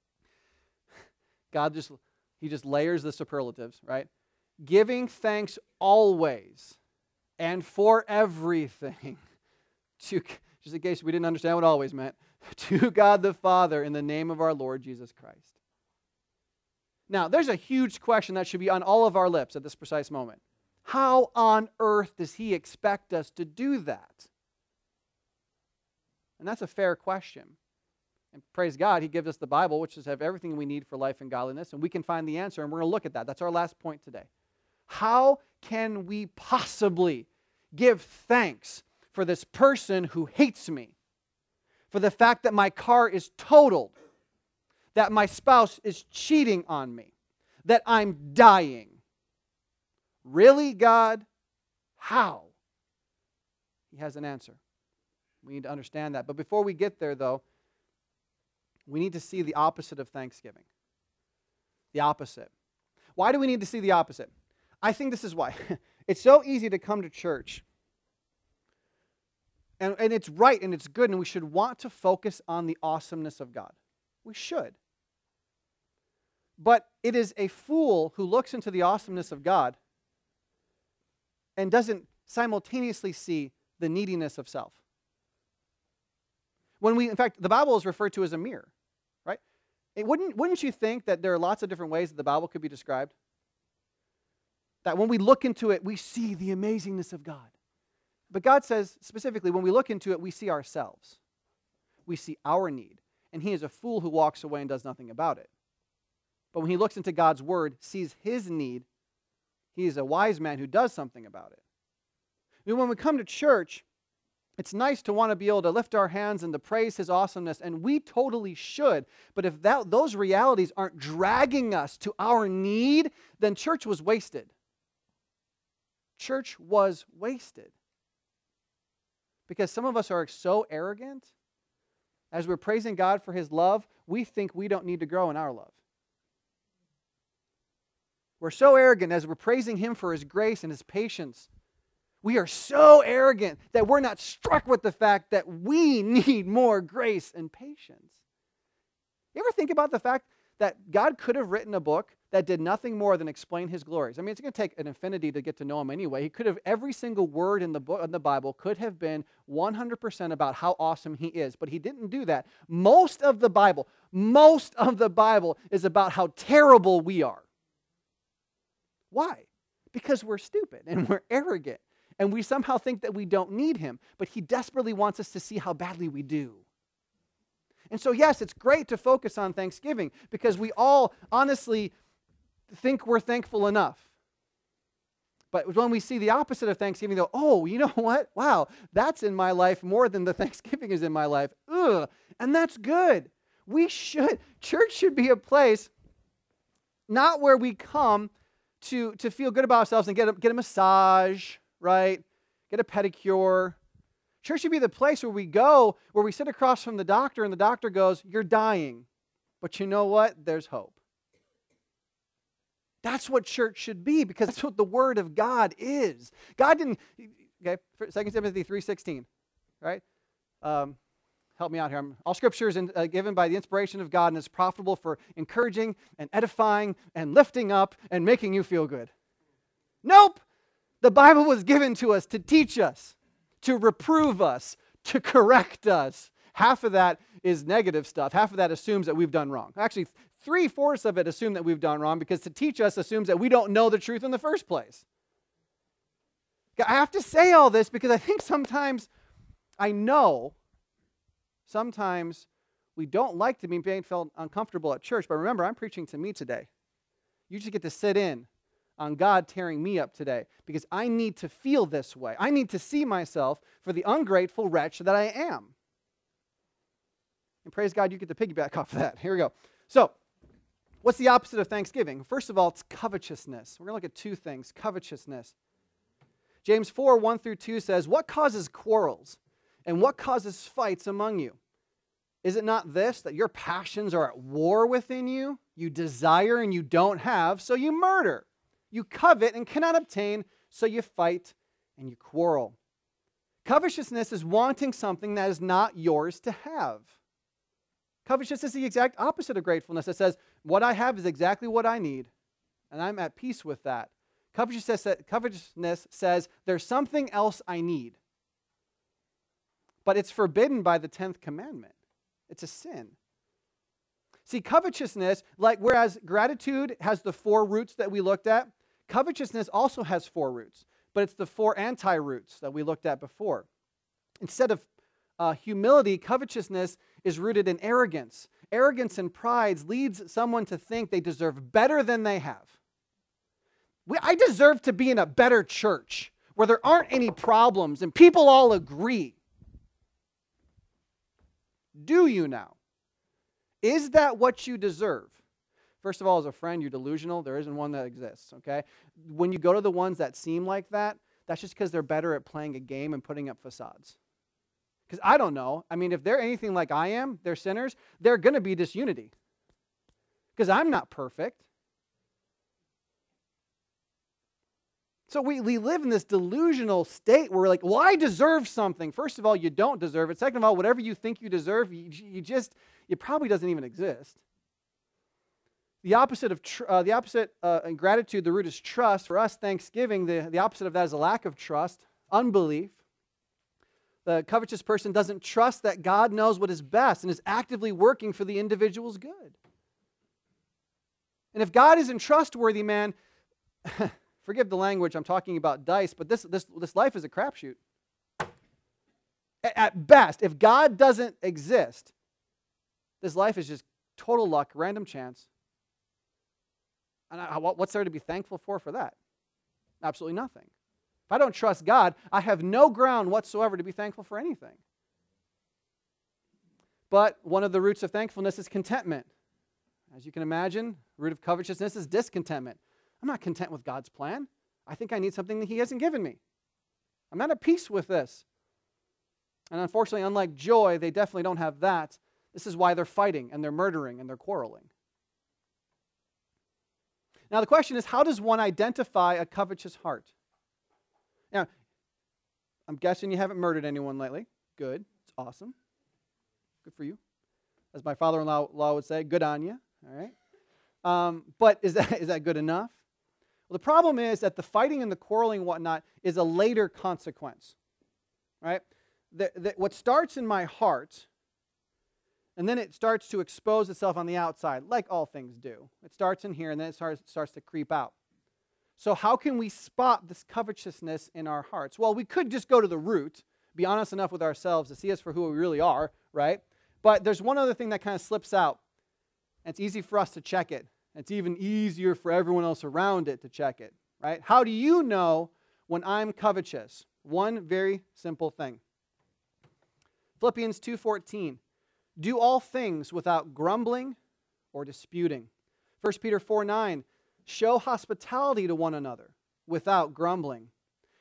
God he just layers the superlatives, right? Giving thanks always and for everything to, just in case we didn't understand what always meant, to God the Father in the name of our Lord Jesus Christ. Now, there's a huge question that should be on all of our lips at this precise moment. How on earth does he expect us to do that? And that's a fair question. And praise God, he gives us the Bible, which does have everything we need for life and godliness, and we can find the answer, and we're going to look at that. That's our last point today. How can we possibly give thanks for this person who hates me, for the fact that my car is totaled, that my spouse is cheating on me, that I'm dying? Really, God? How? He has an answer. We need to understand that. But before we get there, though, we need to see the opposite of thanksgiving. The opposite. Why do we need to see the opposite? I think this is why. It's so easy to come to church, and it's right and it's good, and we should want to focus on the awesomeness of God. We should. But it is a fool who looks into the awesomeness of God and doesn't simultaneously see the neediness of self. In fact, the Bible is referred to as a mirror, right? Wouldn't you think that there are lots of different ways that the Bible could be described? That when we look into it, we see the amazingness of God. But God says specifically, when we look into it, we see ourselves. We see our need. And he is a fool who walks away and does nothing about it. But when he looks into God's word, sees his need, he is a wise man who does something about it. And when we come to church, it's nice to want to be able to lift our hands and to praise his awesomeness, and we totally should. But if those realities aren't dragging us to our need, then church was wasted. Church was wasted. Because some of us are so arrogant, as we're praising God for his love, we think we don't need to grow in our love. We're so arrogant as we're praising him for his grace and his patience. We are so arrogant that we're not struck with the fact that we need more grace and patience. You ever think about the fact that God could have written a book that did nothing more than explain his glories? I mean, it's going to take an infinity to get to know him anyway. He could have, every single word in the book of the Bible could have been 100% about how awesome he is, but he didn't do that. Most of the Bible is about how terrible we are. Why? Because we're stupid and we're arrogant. And we somehow think that we don't need him, but he desperately wants us to see how badly we do. And so, yes, it's great to focus on Thanksgiving because we all honestly think we're thankful enough. But when we see the opposite of Thanksgiving, though, oh, you know what? Wow, that's in my life more than the Thanksgiving is in my life. Ugh, and that's good. Church should be a place not where we come to feel good about ourselves and get a massage, right? Get a pedicure. Church should be the place where we go, where we sit across from the doctor and the doctor goes, "You're dying. But you know what? There's hope." That's what church should be, because that's what the Word of God is. God didn't, okay, 2 Timothy 3:16, right? Help me out here. All Scripture is given by the inspiration of God and is profitable for encouraging and edifying and lifting up and making you feel good. Nope! The Bible was given to us to teach us, to reprove us, to correct us. Half of that is negative stuff. Half of that assumes that we've done wrong. Actually, 3/4 of it assume that we've done wrong, because to teach us assumes that we don't know the truth in the first place. I have to say all this because I think sometimes we don't like to be being felt uncomfortable at church. But remember, I'm preaching to me today. You just get to sit in on God tearing me up today, because I need to feel this way. I need to see myself for the ungrateful wretch that I am. And praise God, you get to piggyback off of that. Here we go. So, what's the opposite of thanksgiving? First of all, it's covetousness. We're going to look at two things. Covetousness. James 4:1-2 says, "What causes quarrels and what causes fights among you? Is it not this, that your passions are at war within you? You desire and you don't have, so you murder. You covet and cannot obtain, so you fight and you quarrel." Covetousness is wanting something that is not yours to have. Covetousness is the exact opposite of gratefulness. It says, what I have is exactly what I need, and I'm at peace with that. Covetousness says, there's something else I need. But it's forbidden by the 10th commandment. It's a sin. See, covetousness, whereas gratitude has the 4 roots that we looked at, covetousness also has 4 roots, but it's the 4 anti-roots that we looked at before. Instead of humility, covetousness is rooted in arrogance. Arrogance and pride leads someone to think they deserve better than they have. I deserve to be in a better church where there aren't any problems and people all agree. Do you now? Is that what you deserve? First of all, as a friend, you're delusional. There isn't one that exists, okay? When you go to the ones that seem like that, that's just because they're better at playing a game and putting up facades. Because I don't know. I mean, if they're anything like I am, they're sinners, they're going to be disunity. Because I'm not perfect. So we live in this delusional state where we're like, well, I deserve something. First of all, you don't deserve it. Second of all, whatever you think you deserve, it probably doesn't even exist. The opposite of in gratitude, the root is trust. For us, thanksgiving, the opposite of that is a lack of trust, unbelief. The covetous person doesn't trust that God knows what is best and is actively working for the individual's good. And if God isn't trustworthy, man, forgive the language, I'm talking about dice, but this life is a crapshoot. At best, if God doesn't exist, this life is just total luck, random chance. And what's there to be thankful for that? Absolutely nothing. If I don't trust God, I have no ground whatsoever to be thankful for anything. But one of the roots of thankfulness is contentment. As you can imagine, the root of covetousness is discontentment. I'm not content with God's plan. I think I need something that He hasn't given me. I'm not at peace with this. And unfortunately, unlike joy, they definitely don't have that. This is why they're fighting and they're murdering and they're quarreling. Now the question is, how does one identify a covetous heart? Now, I'm guessing you haven't murdered anyone lately. Good. It's awesome. Good for you. As my father-in-law would say, good on you. All right. But is that good enough? Well, the problem is that the fighting and the quarreling and whatnot is a later consequence. Right? What starts in my heart, and then it starts to expose itself on the outside, like all things do. It starts in here, and then it starts to creep out. So how can we spot this covetousness in our hearts? Well, we could just go to the root, be honest enough with ourselves to see us for who we really are, right? But there's one other thing that kind of slips out, and it's easy for us to check it. It's even easier for everyone else around it to check it, right? How do you know when I'm covetous? One very simple thing. Philippians 2:14. Do all things without grumbling or disputing. 1 Peter 4:9. Show hospitality to one another without grumbling.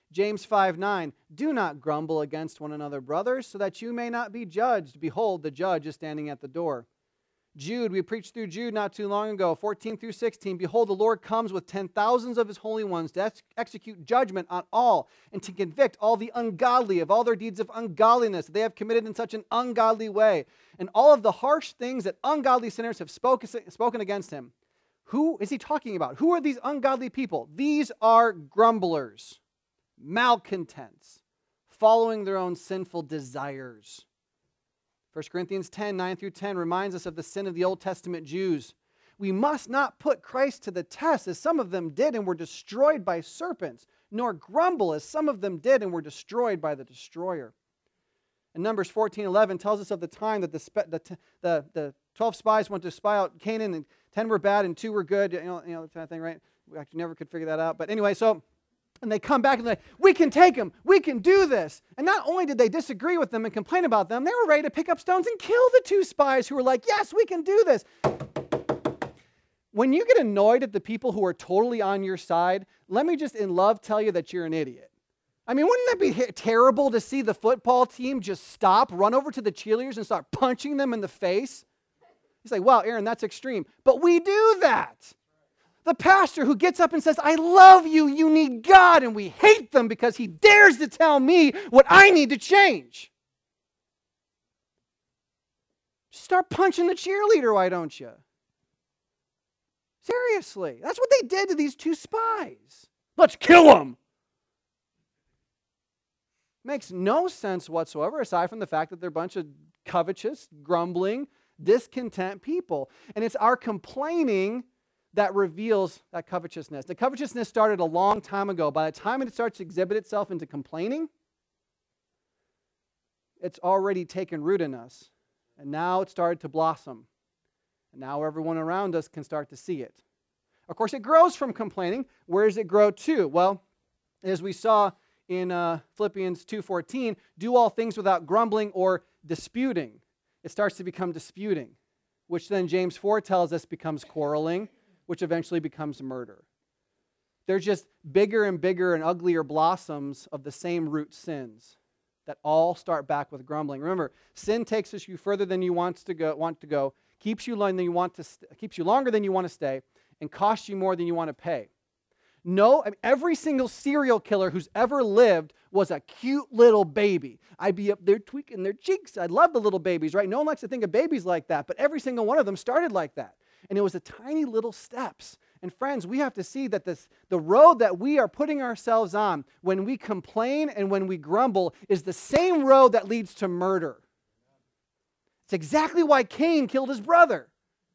James 5:9, do not grumble against one another, brothers, so that you may not be judged. Behold, the judge is standing at the door. Jude, we preached through Jude not too long ago, 14 through 16. Behold, the Lord comes with 10,000s of his holy ones to execute judgment on all and to convict all the ungodly of all their deeds of ungodliness that they have committed in such an ungodly way, and all of the harsh things that ungodly sinners have spoken against him. Who is he talking about? Who are these ungodly people? These are grumblers, malcontents, following their own sinful desires. 1 Corinthians 10, 9 through 10 reminds us of the sin of the Old Testament Jews. We must not put Christ to the test as some of them did and were destroyed by serpents, nor grumble as some of them did and were destroyed by the destroyer. And Numbers 14:11 tells us of the time that the 12 spies went to spy out Canaan, and 10 were bad and 2 were good. You know that kind of thing, right? We actually never could figure that out. But anyway, and they come back and they're like, we can take them. We can do this. And not only did they disagree with them and complain about them, they were ready to pick up stones and kill the 2 spies who were like, yes, we can do this. When you get annoyed at the people who are totally on your side, let me just in love tell you that you're an idiot. I mean, wouldn't that be terrible to see the football team just stop, run over to the cheerleaders and start punching them in the face? He's like, wow, Aaron, that's extreme. But we do that. The pastor who gets up and says, I love you, you need God, and we hate them because he dares to tell me what I need to change. Start punching the cheerleader, why don't you? Seriously, that's what they did to these 2 spies. Let's kill them. Makes no sense whatsoever, aside from the fact that they're a bunch of covetous, grumbling, discontent people. And it's our complaining that reveals that covetousness. The covetousness started a long time ago. By the time it starts to exhibit itself into complaining, it's already taken root in us. And now it's started to blossom. And now everyone around us can start to see it. Of course, it grows from complaining. Where does it grow to? Well, as we saw in Philippians 2:14, do all things without grumbling or disputing. It starts to become disputing, which then James 4 tells us becomes quarreling, which eventually becomes murder. They're just bigger and bigger and uglier blossoms of the same root sins that all start back with grumbling. Remember, sin takes you further than you want to go, keeps you longer than you want to stay, and costs you more than you want to pay. Every single serial killer who's ever lived was a cute little baby. I'd be up there tweaking their cheeks. I love the little babies, right? No one likes to think of babies like that, but every single one of them started like that. And it was the tiny little steps. And friends, we have to see that the road that we are putting ourselves on when we complain and when we grumble is the same road that leads to murder. It's exactly why Cain killed his brother.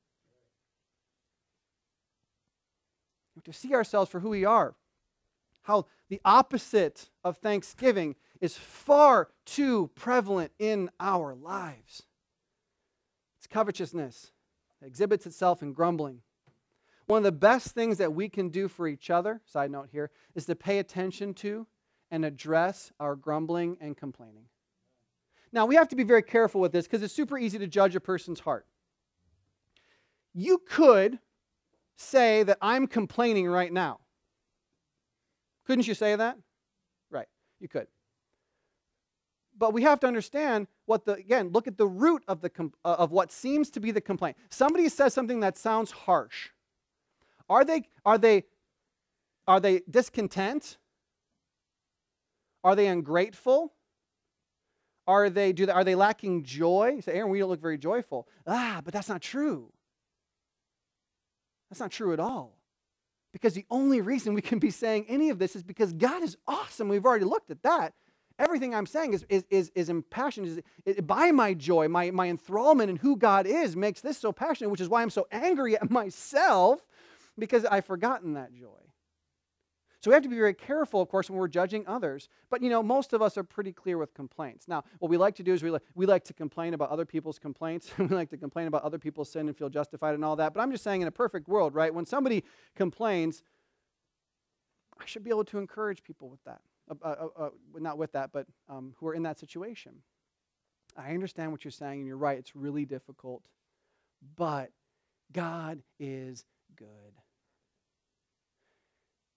We have to see ourselves for who we are. How the opposite of thanksgiving is far too prevalent in our lives. It's covetousness. It exhibits itself in grumbling. One of the best things that we can do for each other, side note here, is to pay attention to and address our grumbling and complaining. Now, we have to be very careful with this because it's super easy to judge a person's heart. You could say that I'm complaining right now. Couldn't you say that? Right, you could. But we have to understand look at the root of what seems to be the complaint. Somebody says something that sounds harsh. Are they discontent? Are they ungrateful? Are they lacking joy? You say, Aaron, we don't look very joyful. But that's not true. That's not true at all. Because the only reason we can be saying any of this is because God is awesome. We've already looked at that. Everything I'm saying is impassioned. By my joy, my enthrallment in who God is makes this so passionate, which is why I'm so angry at myself, because I've forgotten that joy. So we have to be very careful, of course, when we're judging others. But, most of us are pretty clear with complaints. Now, what we like to do is we like to complain about other people's complaints. We like to complain about other people's sin and feel justified and all that. But I'm just saying, in a perfect world, right, when somebody complains, I should be able to encourage people with that. Not with that, but who are in that situation. I understand what you're saying, and you're right. It's really difficult. But God is good.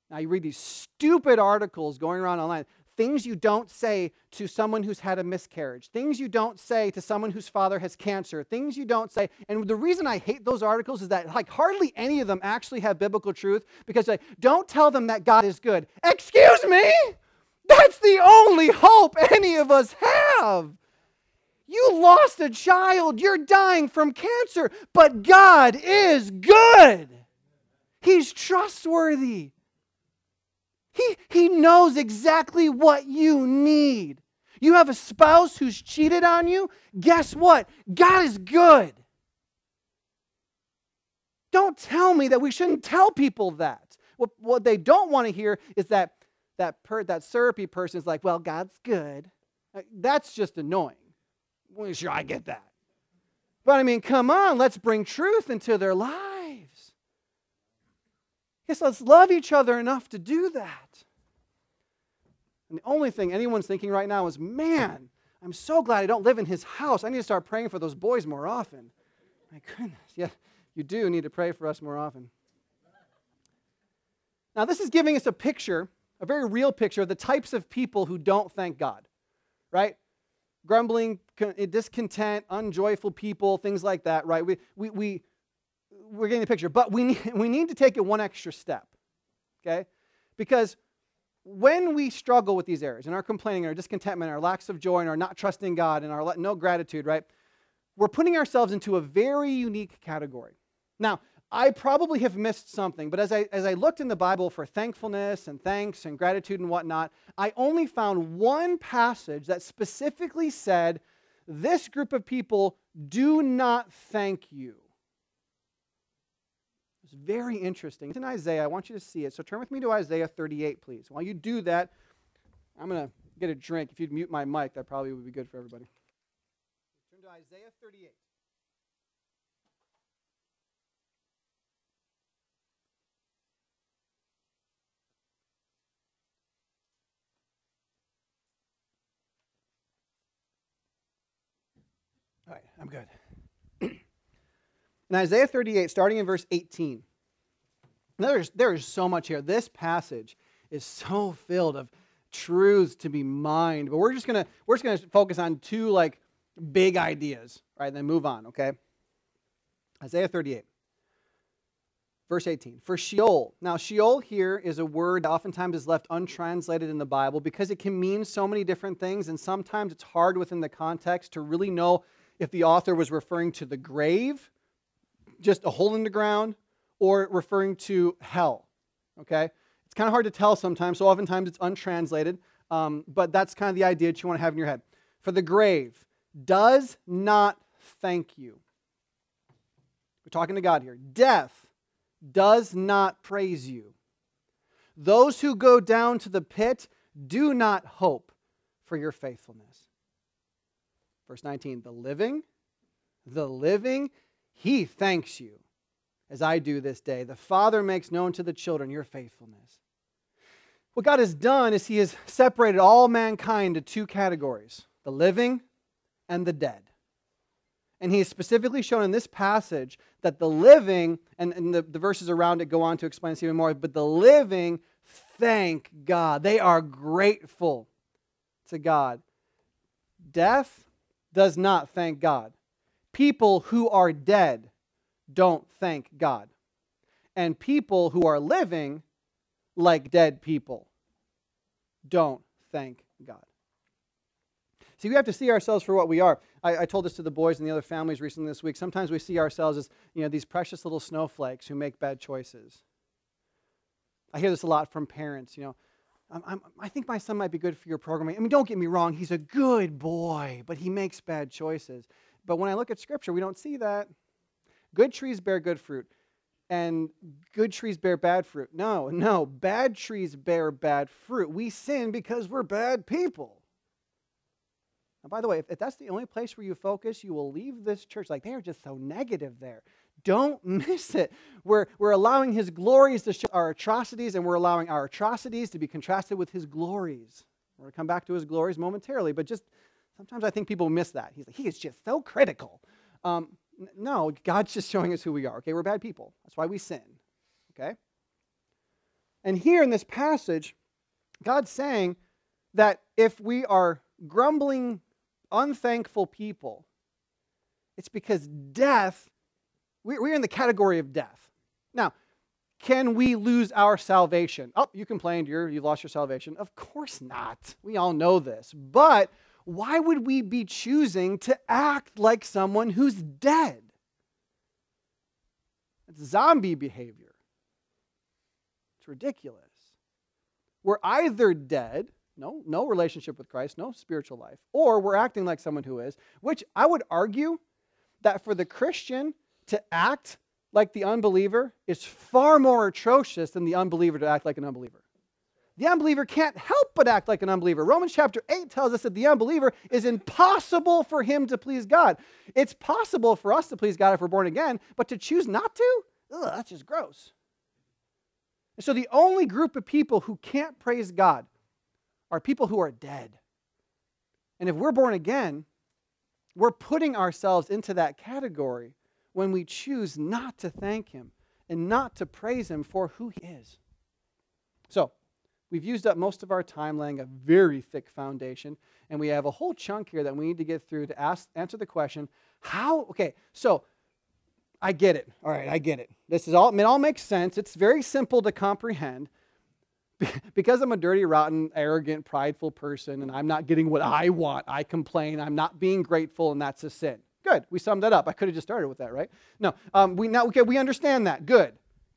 Now you read these stupid articles going around online, things you don't say to someone who's had a miscarriage, things you don't say to someone whose father has cancer, things you don't say. And the reason I hate those articles is that like hardly any of them actually have biblical truth, because they don't tell them that God is good. Excuse me? That's the only hope any of us have. You lost a child, you're dying from cancer, but God is good. He's trustworthy. He knows exactly what you need. You have a spouse who's cheated on you? Guess what? God is good. Don't tell me that we shouldn't tell people that. What they don't want to hear is that syrupy person is like, well, God's good. That's just annoying. Well, sure, I get that. But I mean, come on, let's bring truth into their lives. Yes, let's love each other enough to do that. And the only thing anyone's thinking right now is, man, I'm so glad I don't live in his house. I need to start praying for those boys more often. My goodness, yeah, you do need to pray for us more often. Now, this is giving us a picture, a very real picture of the types of people who don't thank God, right? Grumbling, discontent, unjoyful people, things like that, right? We're getting the picture, but we need to take it one extra step, okay? Because when we struggle with these areas, and our complaining, our discontentment, our lacks of joy, and our not trusting God, and our no gratitude, right? We're putting ourselves into a very unique category. Now, I probably have missed something, but as I looked in the Bible for thankfulness and thanks and gratitude and whatnot, I only found one passage that specifically said, this group of people do not thank you. It's very interesting. It's in Isaiah. I want you to see it. So turn with me to Isaiah 38, please. While you do that, I'm going to get a drink. If you'd mute my mic, that probably would be good for everybody. Turn to Isaiah 38. All right, I'm good. In Isaiah 38, starting in verse 18, there is so much here. This passage is so filled of truths to be mined, but we're just gonna focus on two like big ideas, right? And then move on, okay? Isaiah 38, verse 18. For Sheol. Now, Sheol here is a word that oftentimes is left untranslated in the Bible because it can mean so many different things, and sometimes it's hard within the context to really know if the author was referring to the grave, just a hole in the ground, or referring to hell, okay? It's kind of hard to tell sometimes, so oftentimes it's untranslated, but that's kind of the idea that you want to have in your head. For the grave does not thank you. We're talking to God here. Death does not praise you. Those who go down to the pit do not hope for your faithfulness. Verse 19, the living, he thanks you, as I do this day. The Father makes known to the children your faithfulness. What God has done is he has separated all mankind into two categories, the living and the dead. And he has specifically shown in this passage that the living, and the verses around it go on to explain this even more, but the living thank God. They are grateful to God. Death does not thank God. People who are dead don't thank God. And people who are living like dead people don't thank God. See, we have to see ourselves for what we are. I told this to the boys and the other families recently this week. Sometimes we see ourselves as, these precious little snowflakes who make bad choices. I hear this a lot from parents, I think my son might be good for your programming. I mean, don't get me wrong, he's a good boy, but he makes bad choices. But when I look at Scripture, we don't see that. Good trees bear good fruit, and good trees bear bad fruit. No, bad trees bear bad fruit. We sin because we're bad people. Now, by the way, if that's the only place where you focus, you will leave this church like they're just so negative there. Don't miss it. We're allowing his glories to show our atrocities, and we're allowing our atrocities to be contrasted with his glories. We're going to come back to his glories momentarily, but just sometimes I think people miss that. He is just so critical. No, God's just showing us who we are, okay? We're bad people. That's why we sin, okay? And here in this passage, God's saying that if we are grumbling, unthankful people, it's because death, we're in the category of death. Now, can we lose our salvation? Oh, you complained, you lost your salvation. Of course not. We all know this. But why would we be choosing to act like someone who's dead? It's zombie behavior. It's ridiculous. We're either dead, no relationship with Christ, no spiritual life, or we're acting like someone who is, which I would argue that for the Christian to act like the unbeliever is far more atrocious than the unbeliever to act like an unbeliever. The unbeliever can't help but act like an unbeliever. Romans chapter 8 tells us that the unbeliever is impossible for him to please God. It's possible for us to please God if we're born again, but to choose not to? That's just gross. So the only group of people who can't praise God are people who are dead. And if we're born again, we're putting ourselves into that category when we choose not to thank Him and not to praise Him for who He is. So, we've used up most of our time laying a very thick foundation, and we have a whole chunk here that we need to get through to answer the question, so I get it. All right, I get it. It all makes sense. It's very simple to comprehend. Because I'm a dirty, rotten, arrogant, prideful person, and I'm not getting what I want, I complain, I'm not being grateful, and that's a sin. Good. We summed that up. I could have just started with that, right? No. We understand that. Good.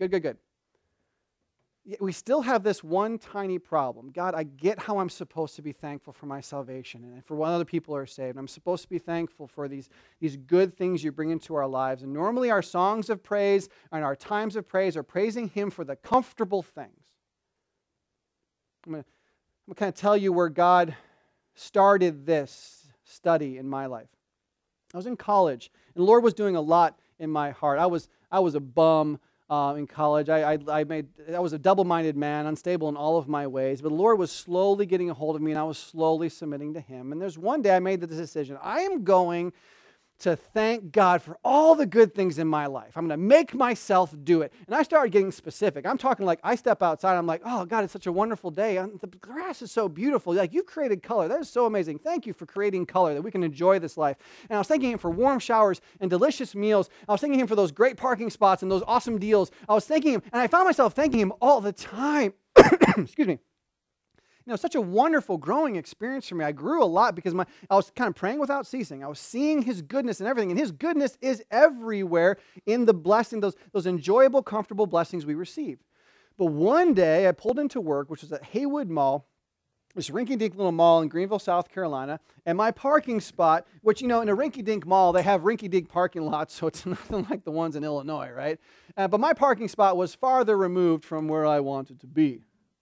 We still have this one tiny problem. God, I get how I'm supposed to be thankful for my salvation and for when other people are saved. I'm supposed to be thankful for these good things you bring into our lives. And normally our songs of praise and our times of praise are praising Him for the comfortable things. I'm going to kind of tell you where God started this study in my life. I was in college, and the Lord was doing a lot in my heart. I was a bum in college. I was a double-minded man, unstable in all of my ways. But the Lord was slowly getting a hold of me, and I was slowly submitting to Him. And there's one day I made the decision. I am going to thank God for all the good things in my life. I'm going to make myself do it. And I started getting specific. I'm talking like I step outside. I'm like, oh, God, it's such a wonderful day. The grass is so beautiful. Like, you created color. That is so amazing. Thank you for creating color that we can enjoy this life. And I was thanking Him for warm showers and delicious meals. I was thanking Him for those great parking spots and those awesome deals. I was thanking Him, and I found myself thanking Him all the time. Excuse me. Such a wonderful growing experience for me. I grew a lot because I was kind of praying without ceasing. I was seeing His goodness and everything, and His goodness is everywhere in the blessing, those enjoyable, comfortable blessings we receive. But one day, I pulled into work, which was at Haywood Mall, this rinky-dink little mall in Greenville, South Carolina, and my parking spot, which, in a rinky-dink mall, they have rinky-dink parking lots, so it's nothing like the ones in Illinois, right? But my parking spot was farther removed from where I wanted to be.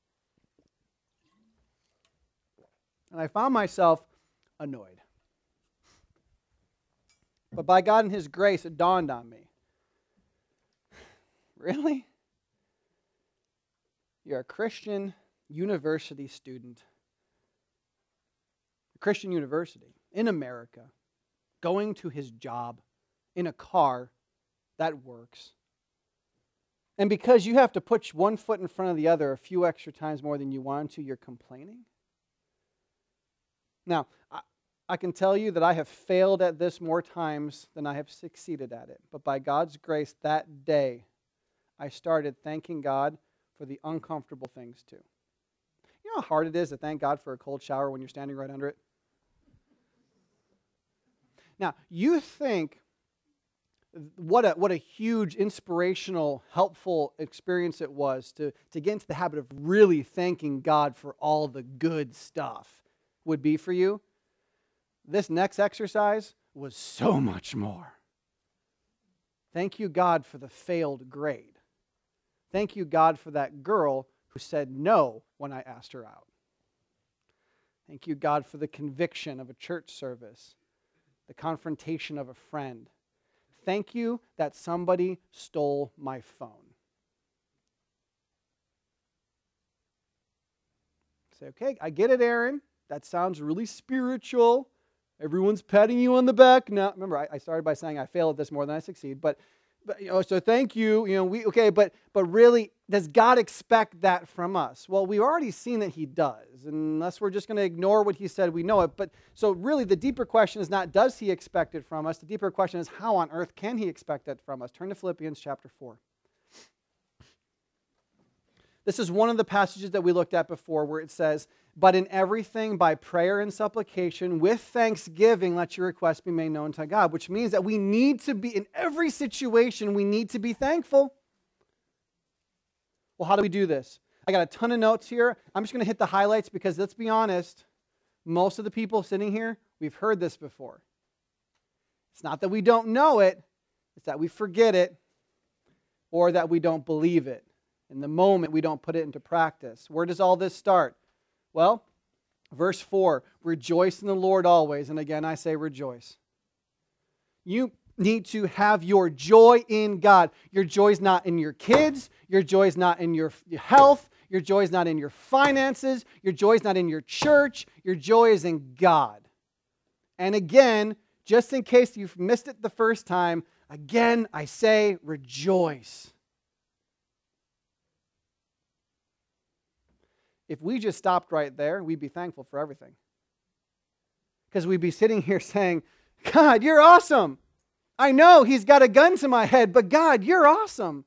And I found myself annoyed. But by God and His grace, it dawned on me. Really? You're a Christian university student. A Christian university in America, going to his job in a car that works. And because you have to put one foot in front of the other a few extra times more than you want to, you're complaining? Now, I can tell you that I have failed at this more times than I have succeeded at it. But by God's grace, that day, I started thanking God for the uncomfortable things too. You know how hard it is to thank God for a cold shower when you're standing right under it? Now, you think what a huge, inspirational, helpful experience it was to get into the habit of really thanking God for all the good stuff would be for you. This next exercise was so much more. Thank you, God, for the failed grade. Thank you, God, for that girl who said no when I asked her out. Thank you, God, for the conviction of a church service, the confrontation of a friend. Thank you that somebody stole my phone. Say, okay, I get it, Aaron. That sounds really spiritual. Everyone's patting you on the back. Now, remember, I started by saying I fail at this more than I succeed, but So thank you. But really, does God expect that from us? Well, we've already seen that He does. Unless we're just going to ignore what He said, we know it. But so really, the deeper question is not does He expect it from us? The deeper question is how on earth can He expect it from us? Turn to Philippians chapter 4. This is one of the passages that we looked at before where it says, "But in everything by prayer and supplication, with thanksgiving, let your requests be made known to God," which means that we need to be, in every situation, we need to be thankful. Well, how do we do this? I got a ton of notes here. I'm just going to hit the highlights because let's be honest, most of the people sitting here, we've heard this before. It's not that we don't know it, it's that we forget it or that we don't believe it. In the moment, we don't put it into practice. Where does all this start? Well, verse 4, rejoice in the Lord always. And again, I say rejoice. You need to have your joy in God. Your joy is not in your kids. Your joy is not in your health. Your joy is not in your finances. Your joy is not in your church. Your joy is in God. And again, just in case you've missed it the first time, again, I say rejoice. If we just stopped right there, we'd be thankful for everything. Because we'd be sitting here saying, God, you're awesome. I know He's got a gun to my head, but God, you're awesome.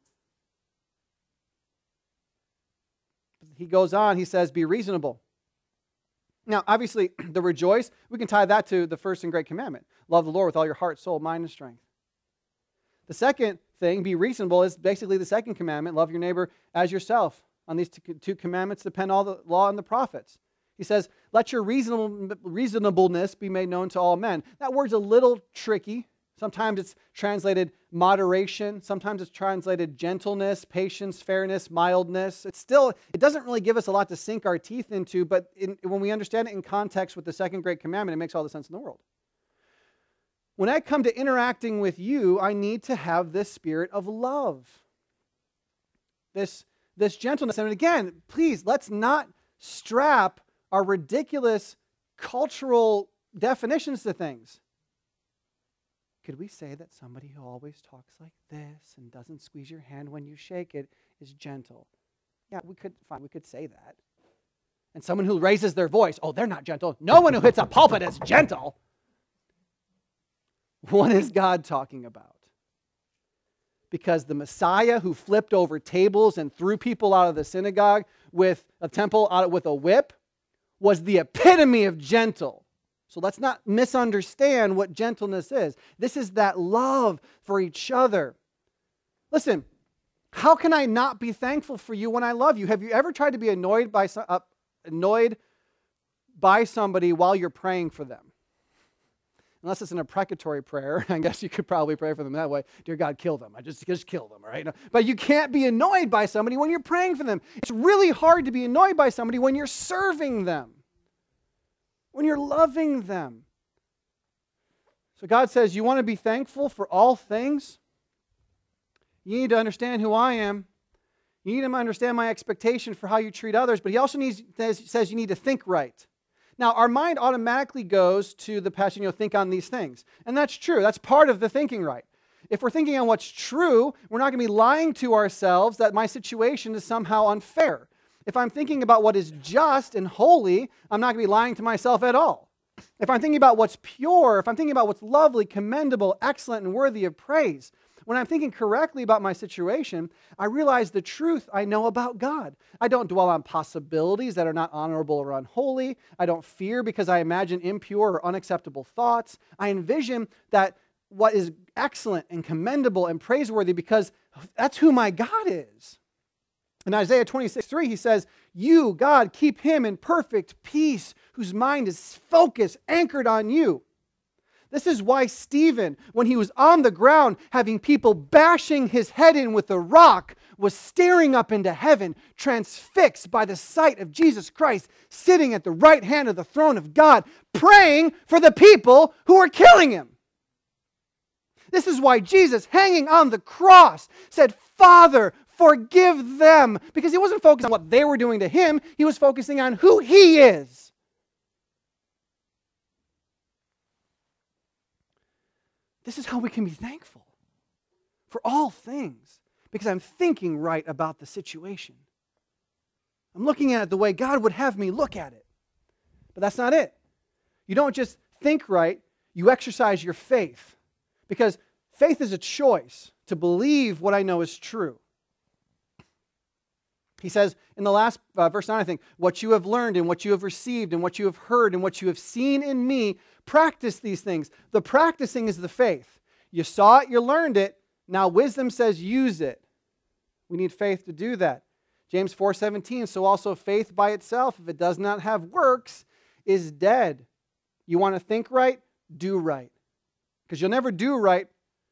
He goes on, he says, be reasonable. Now, obviously, the rejoice, we can tie that to the first and great commandment. Love the Lord with all your heart, soul, mind, and strength. The second thing, be reasonable, is basically the second commandment, love your neighbor as yourself. On these two commandments depend all the law and the prophets. He says, let your reasonableness be made known to all men. That word's a little tricky. Sometimes it's translated moderation. Sometimes it's translated gentleness, patience, fairness, mildness. It doesn't really give us a lot to sink our teeth into, but when we understand it in context with the second great commandment, it makes all the sense in the world. When I come to interacting with you, I need to have this spirit of love. This gentleness. And again, please, let's not strap our ridiculous cultural definitions to things. Could we say that somebody who always talks like this and doesn't squeeze your hand when you shake it is gentle? Yeah, we could say that. And someone who raises their voice, oh, they're not gentle. No one who hits a pulpit is gentle. What is God talking about? Because the Messiah who flipped over tables and threw people out of the synagogue with a temple out with a whip was the epitome of gentle. So let's not misunderstand what gentleness is. This is that love for each other. Listen, how can I not be thankful for you when I love you? Have you ever tried to be annoyed by somebody while you're praying for them? Unless it's an imprecatory prayer, I guess you could probably pray for them that way. Dear God, kill them. I just kill them, all right? But you can't be annoyed by somebody when you're praying for them. It's really hard to be annoyed by somebody when you're serving them, when you're loving them. So God says, you want to be thankful for all things? You need to understand who I am. You need to understand my expectation for how you treat others. But He also says you need to think right. Now, our mind automatically goes to the passage, think on these things. And that's true. That's part of the thinking right. If we're thinking on what's true, we're not going to be lying to ourselves that my situation is somehow unfair. If I'm thinking about what is just and holy, I'm not going to be lying to myself at all. If I'm thinking about what's pure, if I'm thinking about what's lovely, commendable, excellent, and worthy of praise, when I'm thinking correctly about my situation, I realize the truth I know about God. I don't dwell on possibilities that are not honorable or unholy. I don't fear because I imagine impure or unacceptable thoughts. I envision that what is excellent and commendable and praiseworthy because that's who my God is. In Isaiah 26:3, He says, you, God, keep him in perfect peace, whose mind is focused, anchored on you. This is why Stephen, when he was on the ground, having people bashing his head in with a rock, was staring up into heaven, transfixed by the sight of Jesus Christ, sitting at the right hand of the throne of God, praying for the people who were killing him. This is why Jesus, hanging on the cross, said, Father, forgive them. Because He wasn't focused on what they were doing to Him. He was focusing on who He is. This is how we can be thankful. for all things because I'm thinking right about the situation. I'm looking at it the way God would have me look at it. But that's not it. You don't just think right, you exercise your faith. Because faith is a choice to believe what I know is true. He says in the last verse 9, I think, what you have learned and what you have received and what you have heard and what you have seen in me, practice these things. The practicing is the faith. You saw it, you learned it. Now wisdom says use it. We need faith to do that. James 4:17, so also faith by itself, if it does not have works, is dead. You want to think right? Do right. Because you'll never do right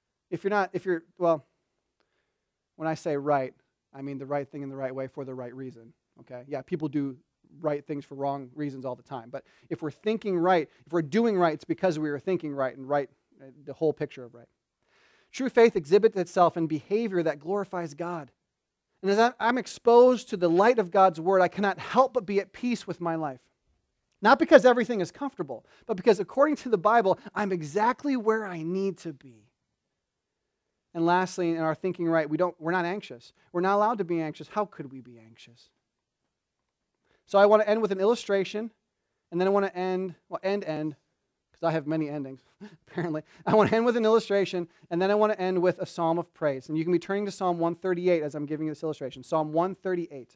well, when I say right, I mean the right thing in the right way for the right reason. Okay? Yeah, people do right things for wrong reasons all the time. But if we're thinking right, if we're doing right, it's because we were thinking right and right, the whole picture of right. True faith exhibits itself in behavior that glorifies God. And as I'm exposed to the light of God's word, I cannot help but be at peace with my life. Not because everything is comfortable, but because according to the Bible, I'm exactly where I need to be. And lastly, in our thinking right, we're not anxious. We're not allowed to be anxious. How could we be anxious? So I want to end with an illustration, and then I want to end, because I have many endings, apparently. I want to end with an illustration, and then I want to end with a psalm of praise. And you can be turning to Psalm 138 as I'm giving you this illustration. Psalm 138.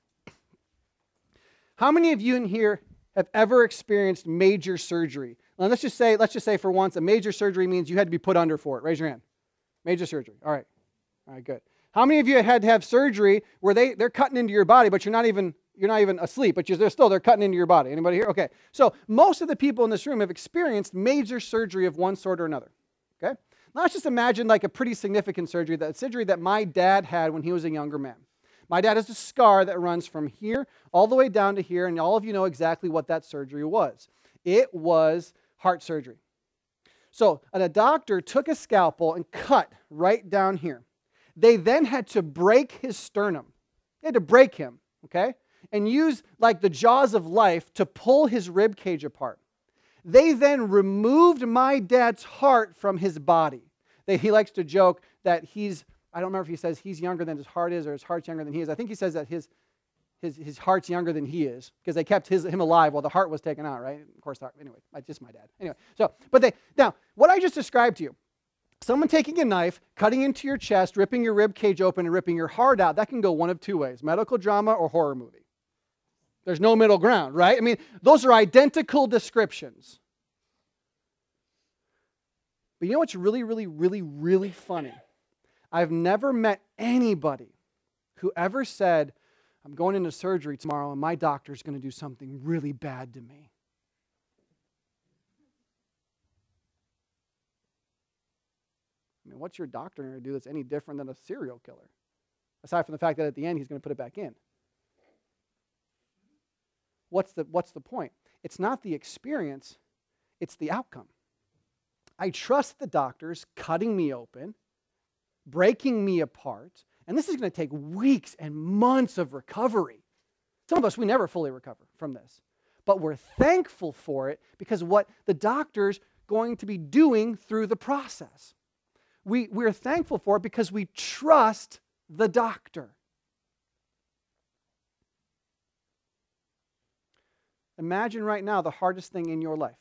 How many of you in here have ever experienced major surgery? Now, let's just say for once, a major surgery means you had to be put under for it. Raise your hand. Major surgery. All right, good. How many of you had to have surgery where they're cutting into your body, but you're not even asleep, but they're cutting into your body? Anybody here? Okay. So most of the people in this room have experienced major surgery of one sort or another. Okay. Now let's just imagine like a pretty significant surgery that my dad had when he was a younger man. My dad has a scar that runs from here all the way down to here, and all of you know exactly what that surgery was. It was heart surgery. So a doctor took a scalpel and cut right down here. They then had to break his sternum. They had to break him, okay? And use like the jaws of life to pull his rib cage apart. They then removed my dad's heart from his body. He likes to joke that I don't remember if he says he's younger than his heart is or his heart's younger than he is. I think he says that his heart's younger than he is because they kept him alive while the heart was taken out, right? Of course, anyway, just my dad. Anyway, now, what I just described to you, someone taking a knife, cutting into your chest, ripping your rib cage open and ripping your heart out, that can go one of two ways, medical drama or horror movie. There's no middle ground, right? I mean, those are identical descriptions. But you know what's really, really, really, really funny? I've never met anybody who ever said, I'm going into surgery tomorrow and my doctor's going to do something really bad to me. I mean, what's your doctor going to do that's any different than a serial killer? Aside from the fact that at the end he's going to put it back in. What's the point? It's not the experience, it's the outcome. I trust the doctors cutting me open, breaking me apart, and this is going to take weeks and months of recovery. Some of us, we never fully recover from this. But we're thankful for it because what the doctor's going to be doing through the process. We're thankful for it because we trust the doctor. Imagine right now the hardest thing in your life.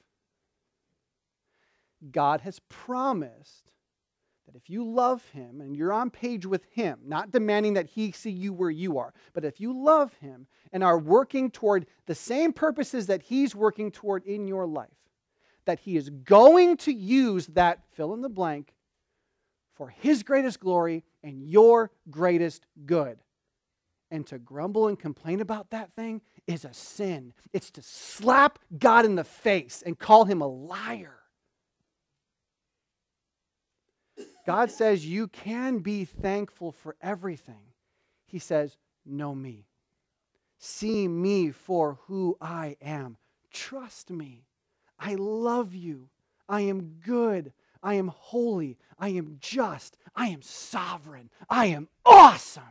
God has promised that if you love Him and you're on page with Him, not demanding that He see you where you are, but if you love Him and are working toward the same purposes that He's working toward in your life, that He is going to use that fill in the blank for His greatest glory and your greatest good. And to grumble and complain about that thing is a sin. It's to slap God in the face and call Him a liar. God says you can be thankful for everything. He says, know me. See me for who I am. Trust me. I love you. I am good. I am holy. I am just. I am sovereign. I am awesome.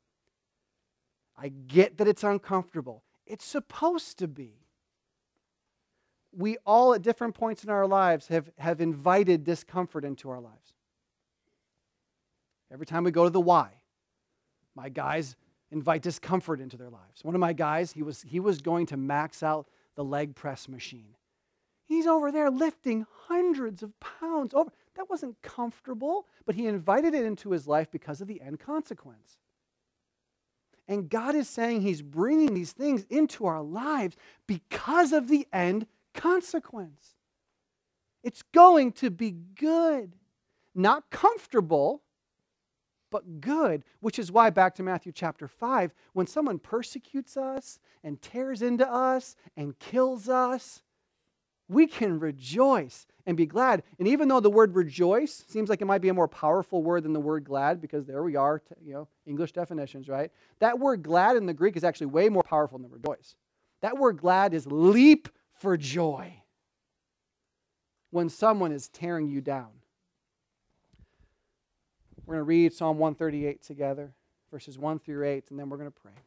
I get that it's uncomfortable. It's supposed to be. We all at different points in our lives have invited discomfort into our lives. Every time we go to the Y, my guys invite discomfort into their lives. One of my guys, he was going to max out the leg press machine. He's over there lifting hundreds of pounds over. That wasn't comfortable, but he invited it into his life because of the end consequence. And God is saying He's bringing these things into our lives because of the end consequence. It's going to be good. Not comfortable, but good. Which is why, back to Matthew chapter 5, when someone persecutes us and tears into us and kills us, we can rejoice and be glad. And even though the word rejoice seems like it might be a more powerful word than the word glad, because there we are, English definitions, right? That word glad in the Greek is actually way more powerful than rejoice. That word glad is leap for joy when someone is tearing you down. We're going to read Psalm 138 together, verses 1 through 8, and then we're going to pray.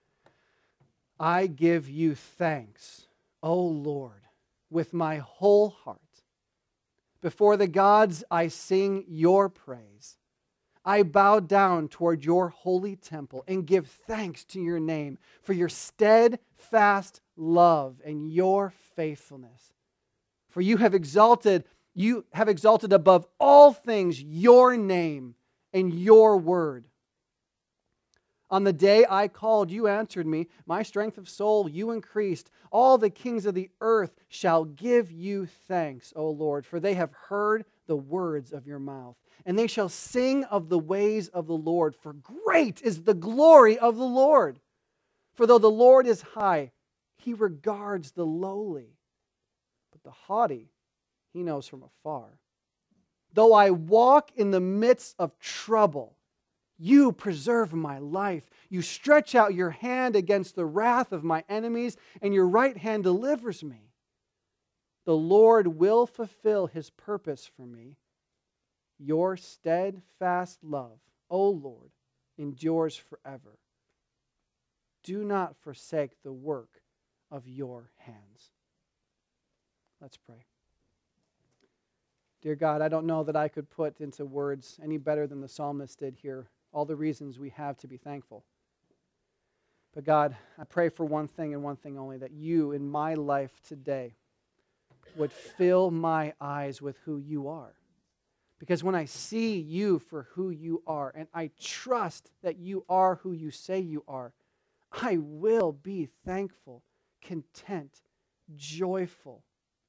I give you thanks, O Lord, with my whole heart. Before the gods, I sing your praise. I bow down toward your holy temple and give thanks to your name for your steadfast love and your faithfulness. For you have exalted above all things your name and your word. On the day I called, you answered me. My strength of soul you increased. All the kings of the earth shall give you thanks, O Lord, for they have heard the words of your mouth. And they shall sing of the ways of the Lord, for great is the glory of the Lord. For though the Lord is high, He regards the lowly, but the haughty He knows from afar. Though I walk in the midst of trouble, you preserve my life. You stretch out your hand against the wrath of my enemies, and your right hand delivers me. The Lord will fulfill His purpose for me. Your steadfast love, O Lord, endures forever. Do not forsake the work of your hands. Let's pray. Dear God, I don't know that I could put into words any better than the psalmist did here all the reasons we have to be thankful. But God, I pray for one thing and one thing only, that you in my life today would fill my eyes with who you are. Because when I see you for who you are, and I trust that you are who you say you are, I will be thankful, content, joyful.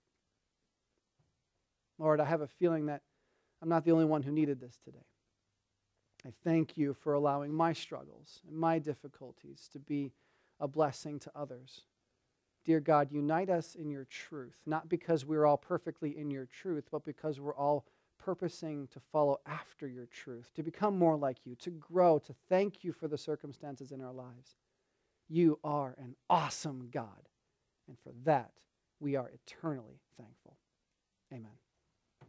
Lord, I have a feeling that I'm not the only one who needed this today. I thank you for allowing my struggles and my difficulties to be a blessing to others. Dear God, unite us in your truth, not because we're all perfectly in your truth, but because we're all purposing to follow after your truth, to become more like you, to grow, to thank you for the circumstances in our lives. You are an awesome God, and for that we are eternally thankful. Amen.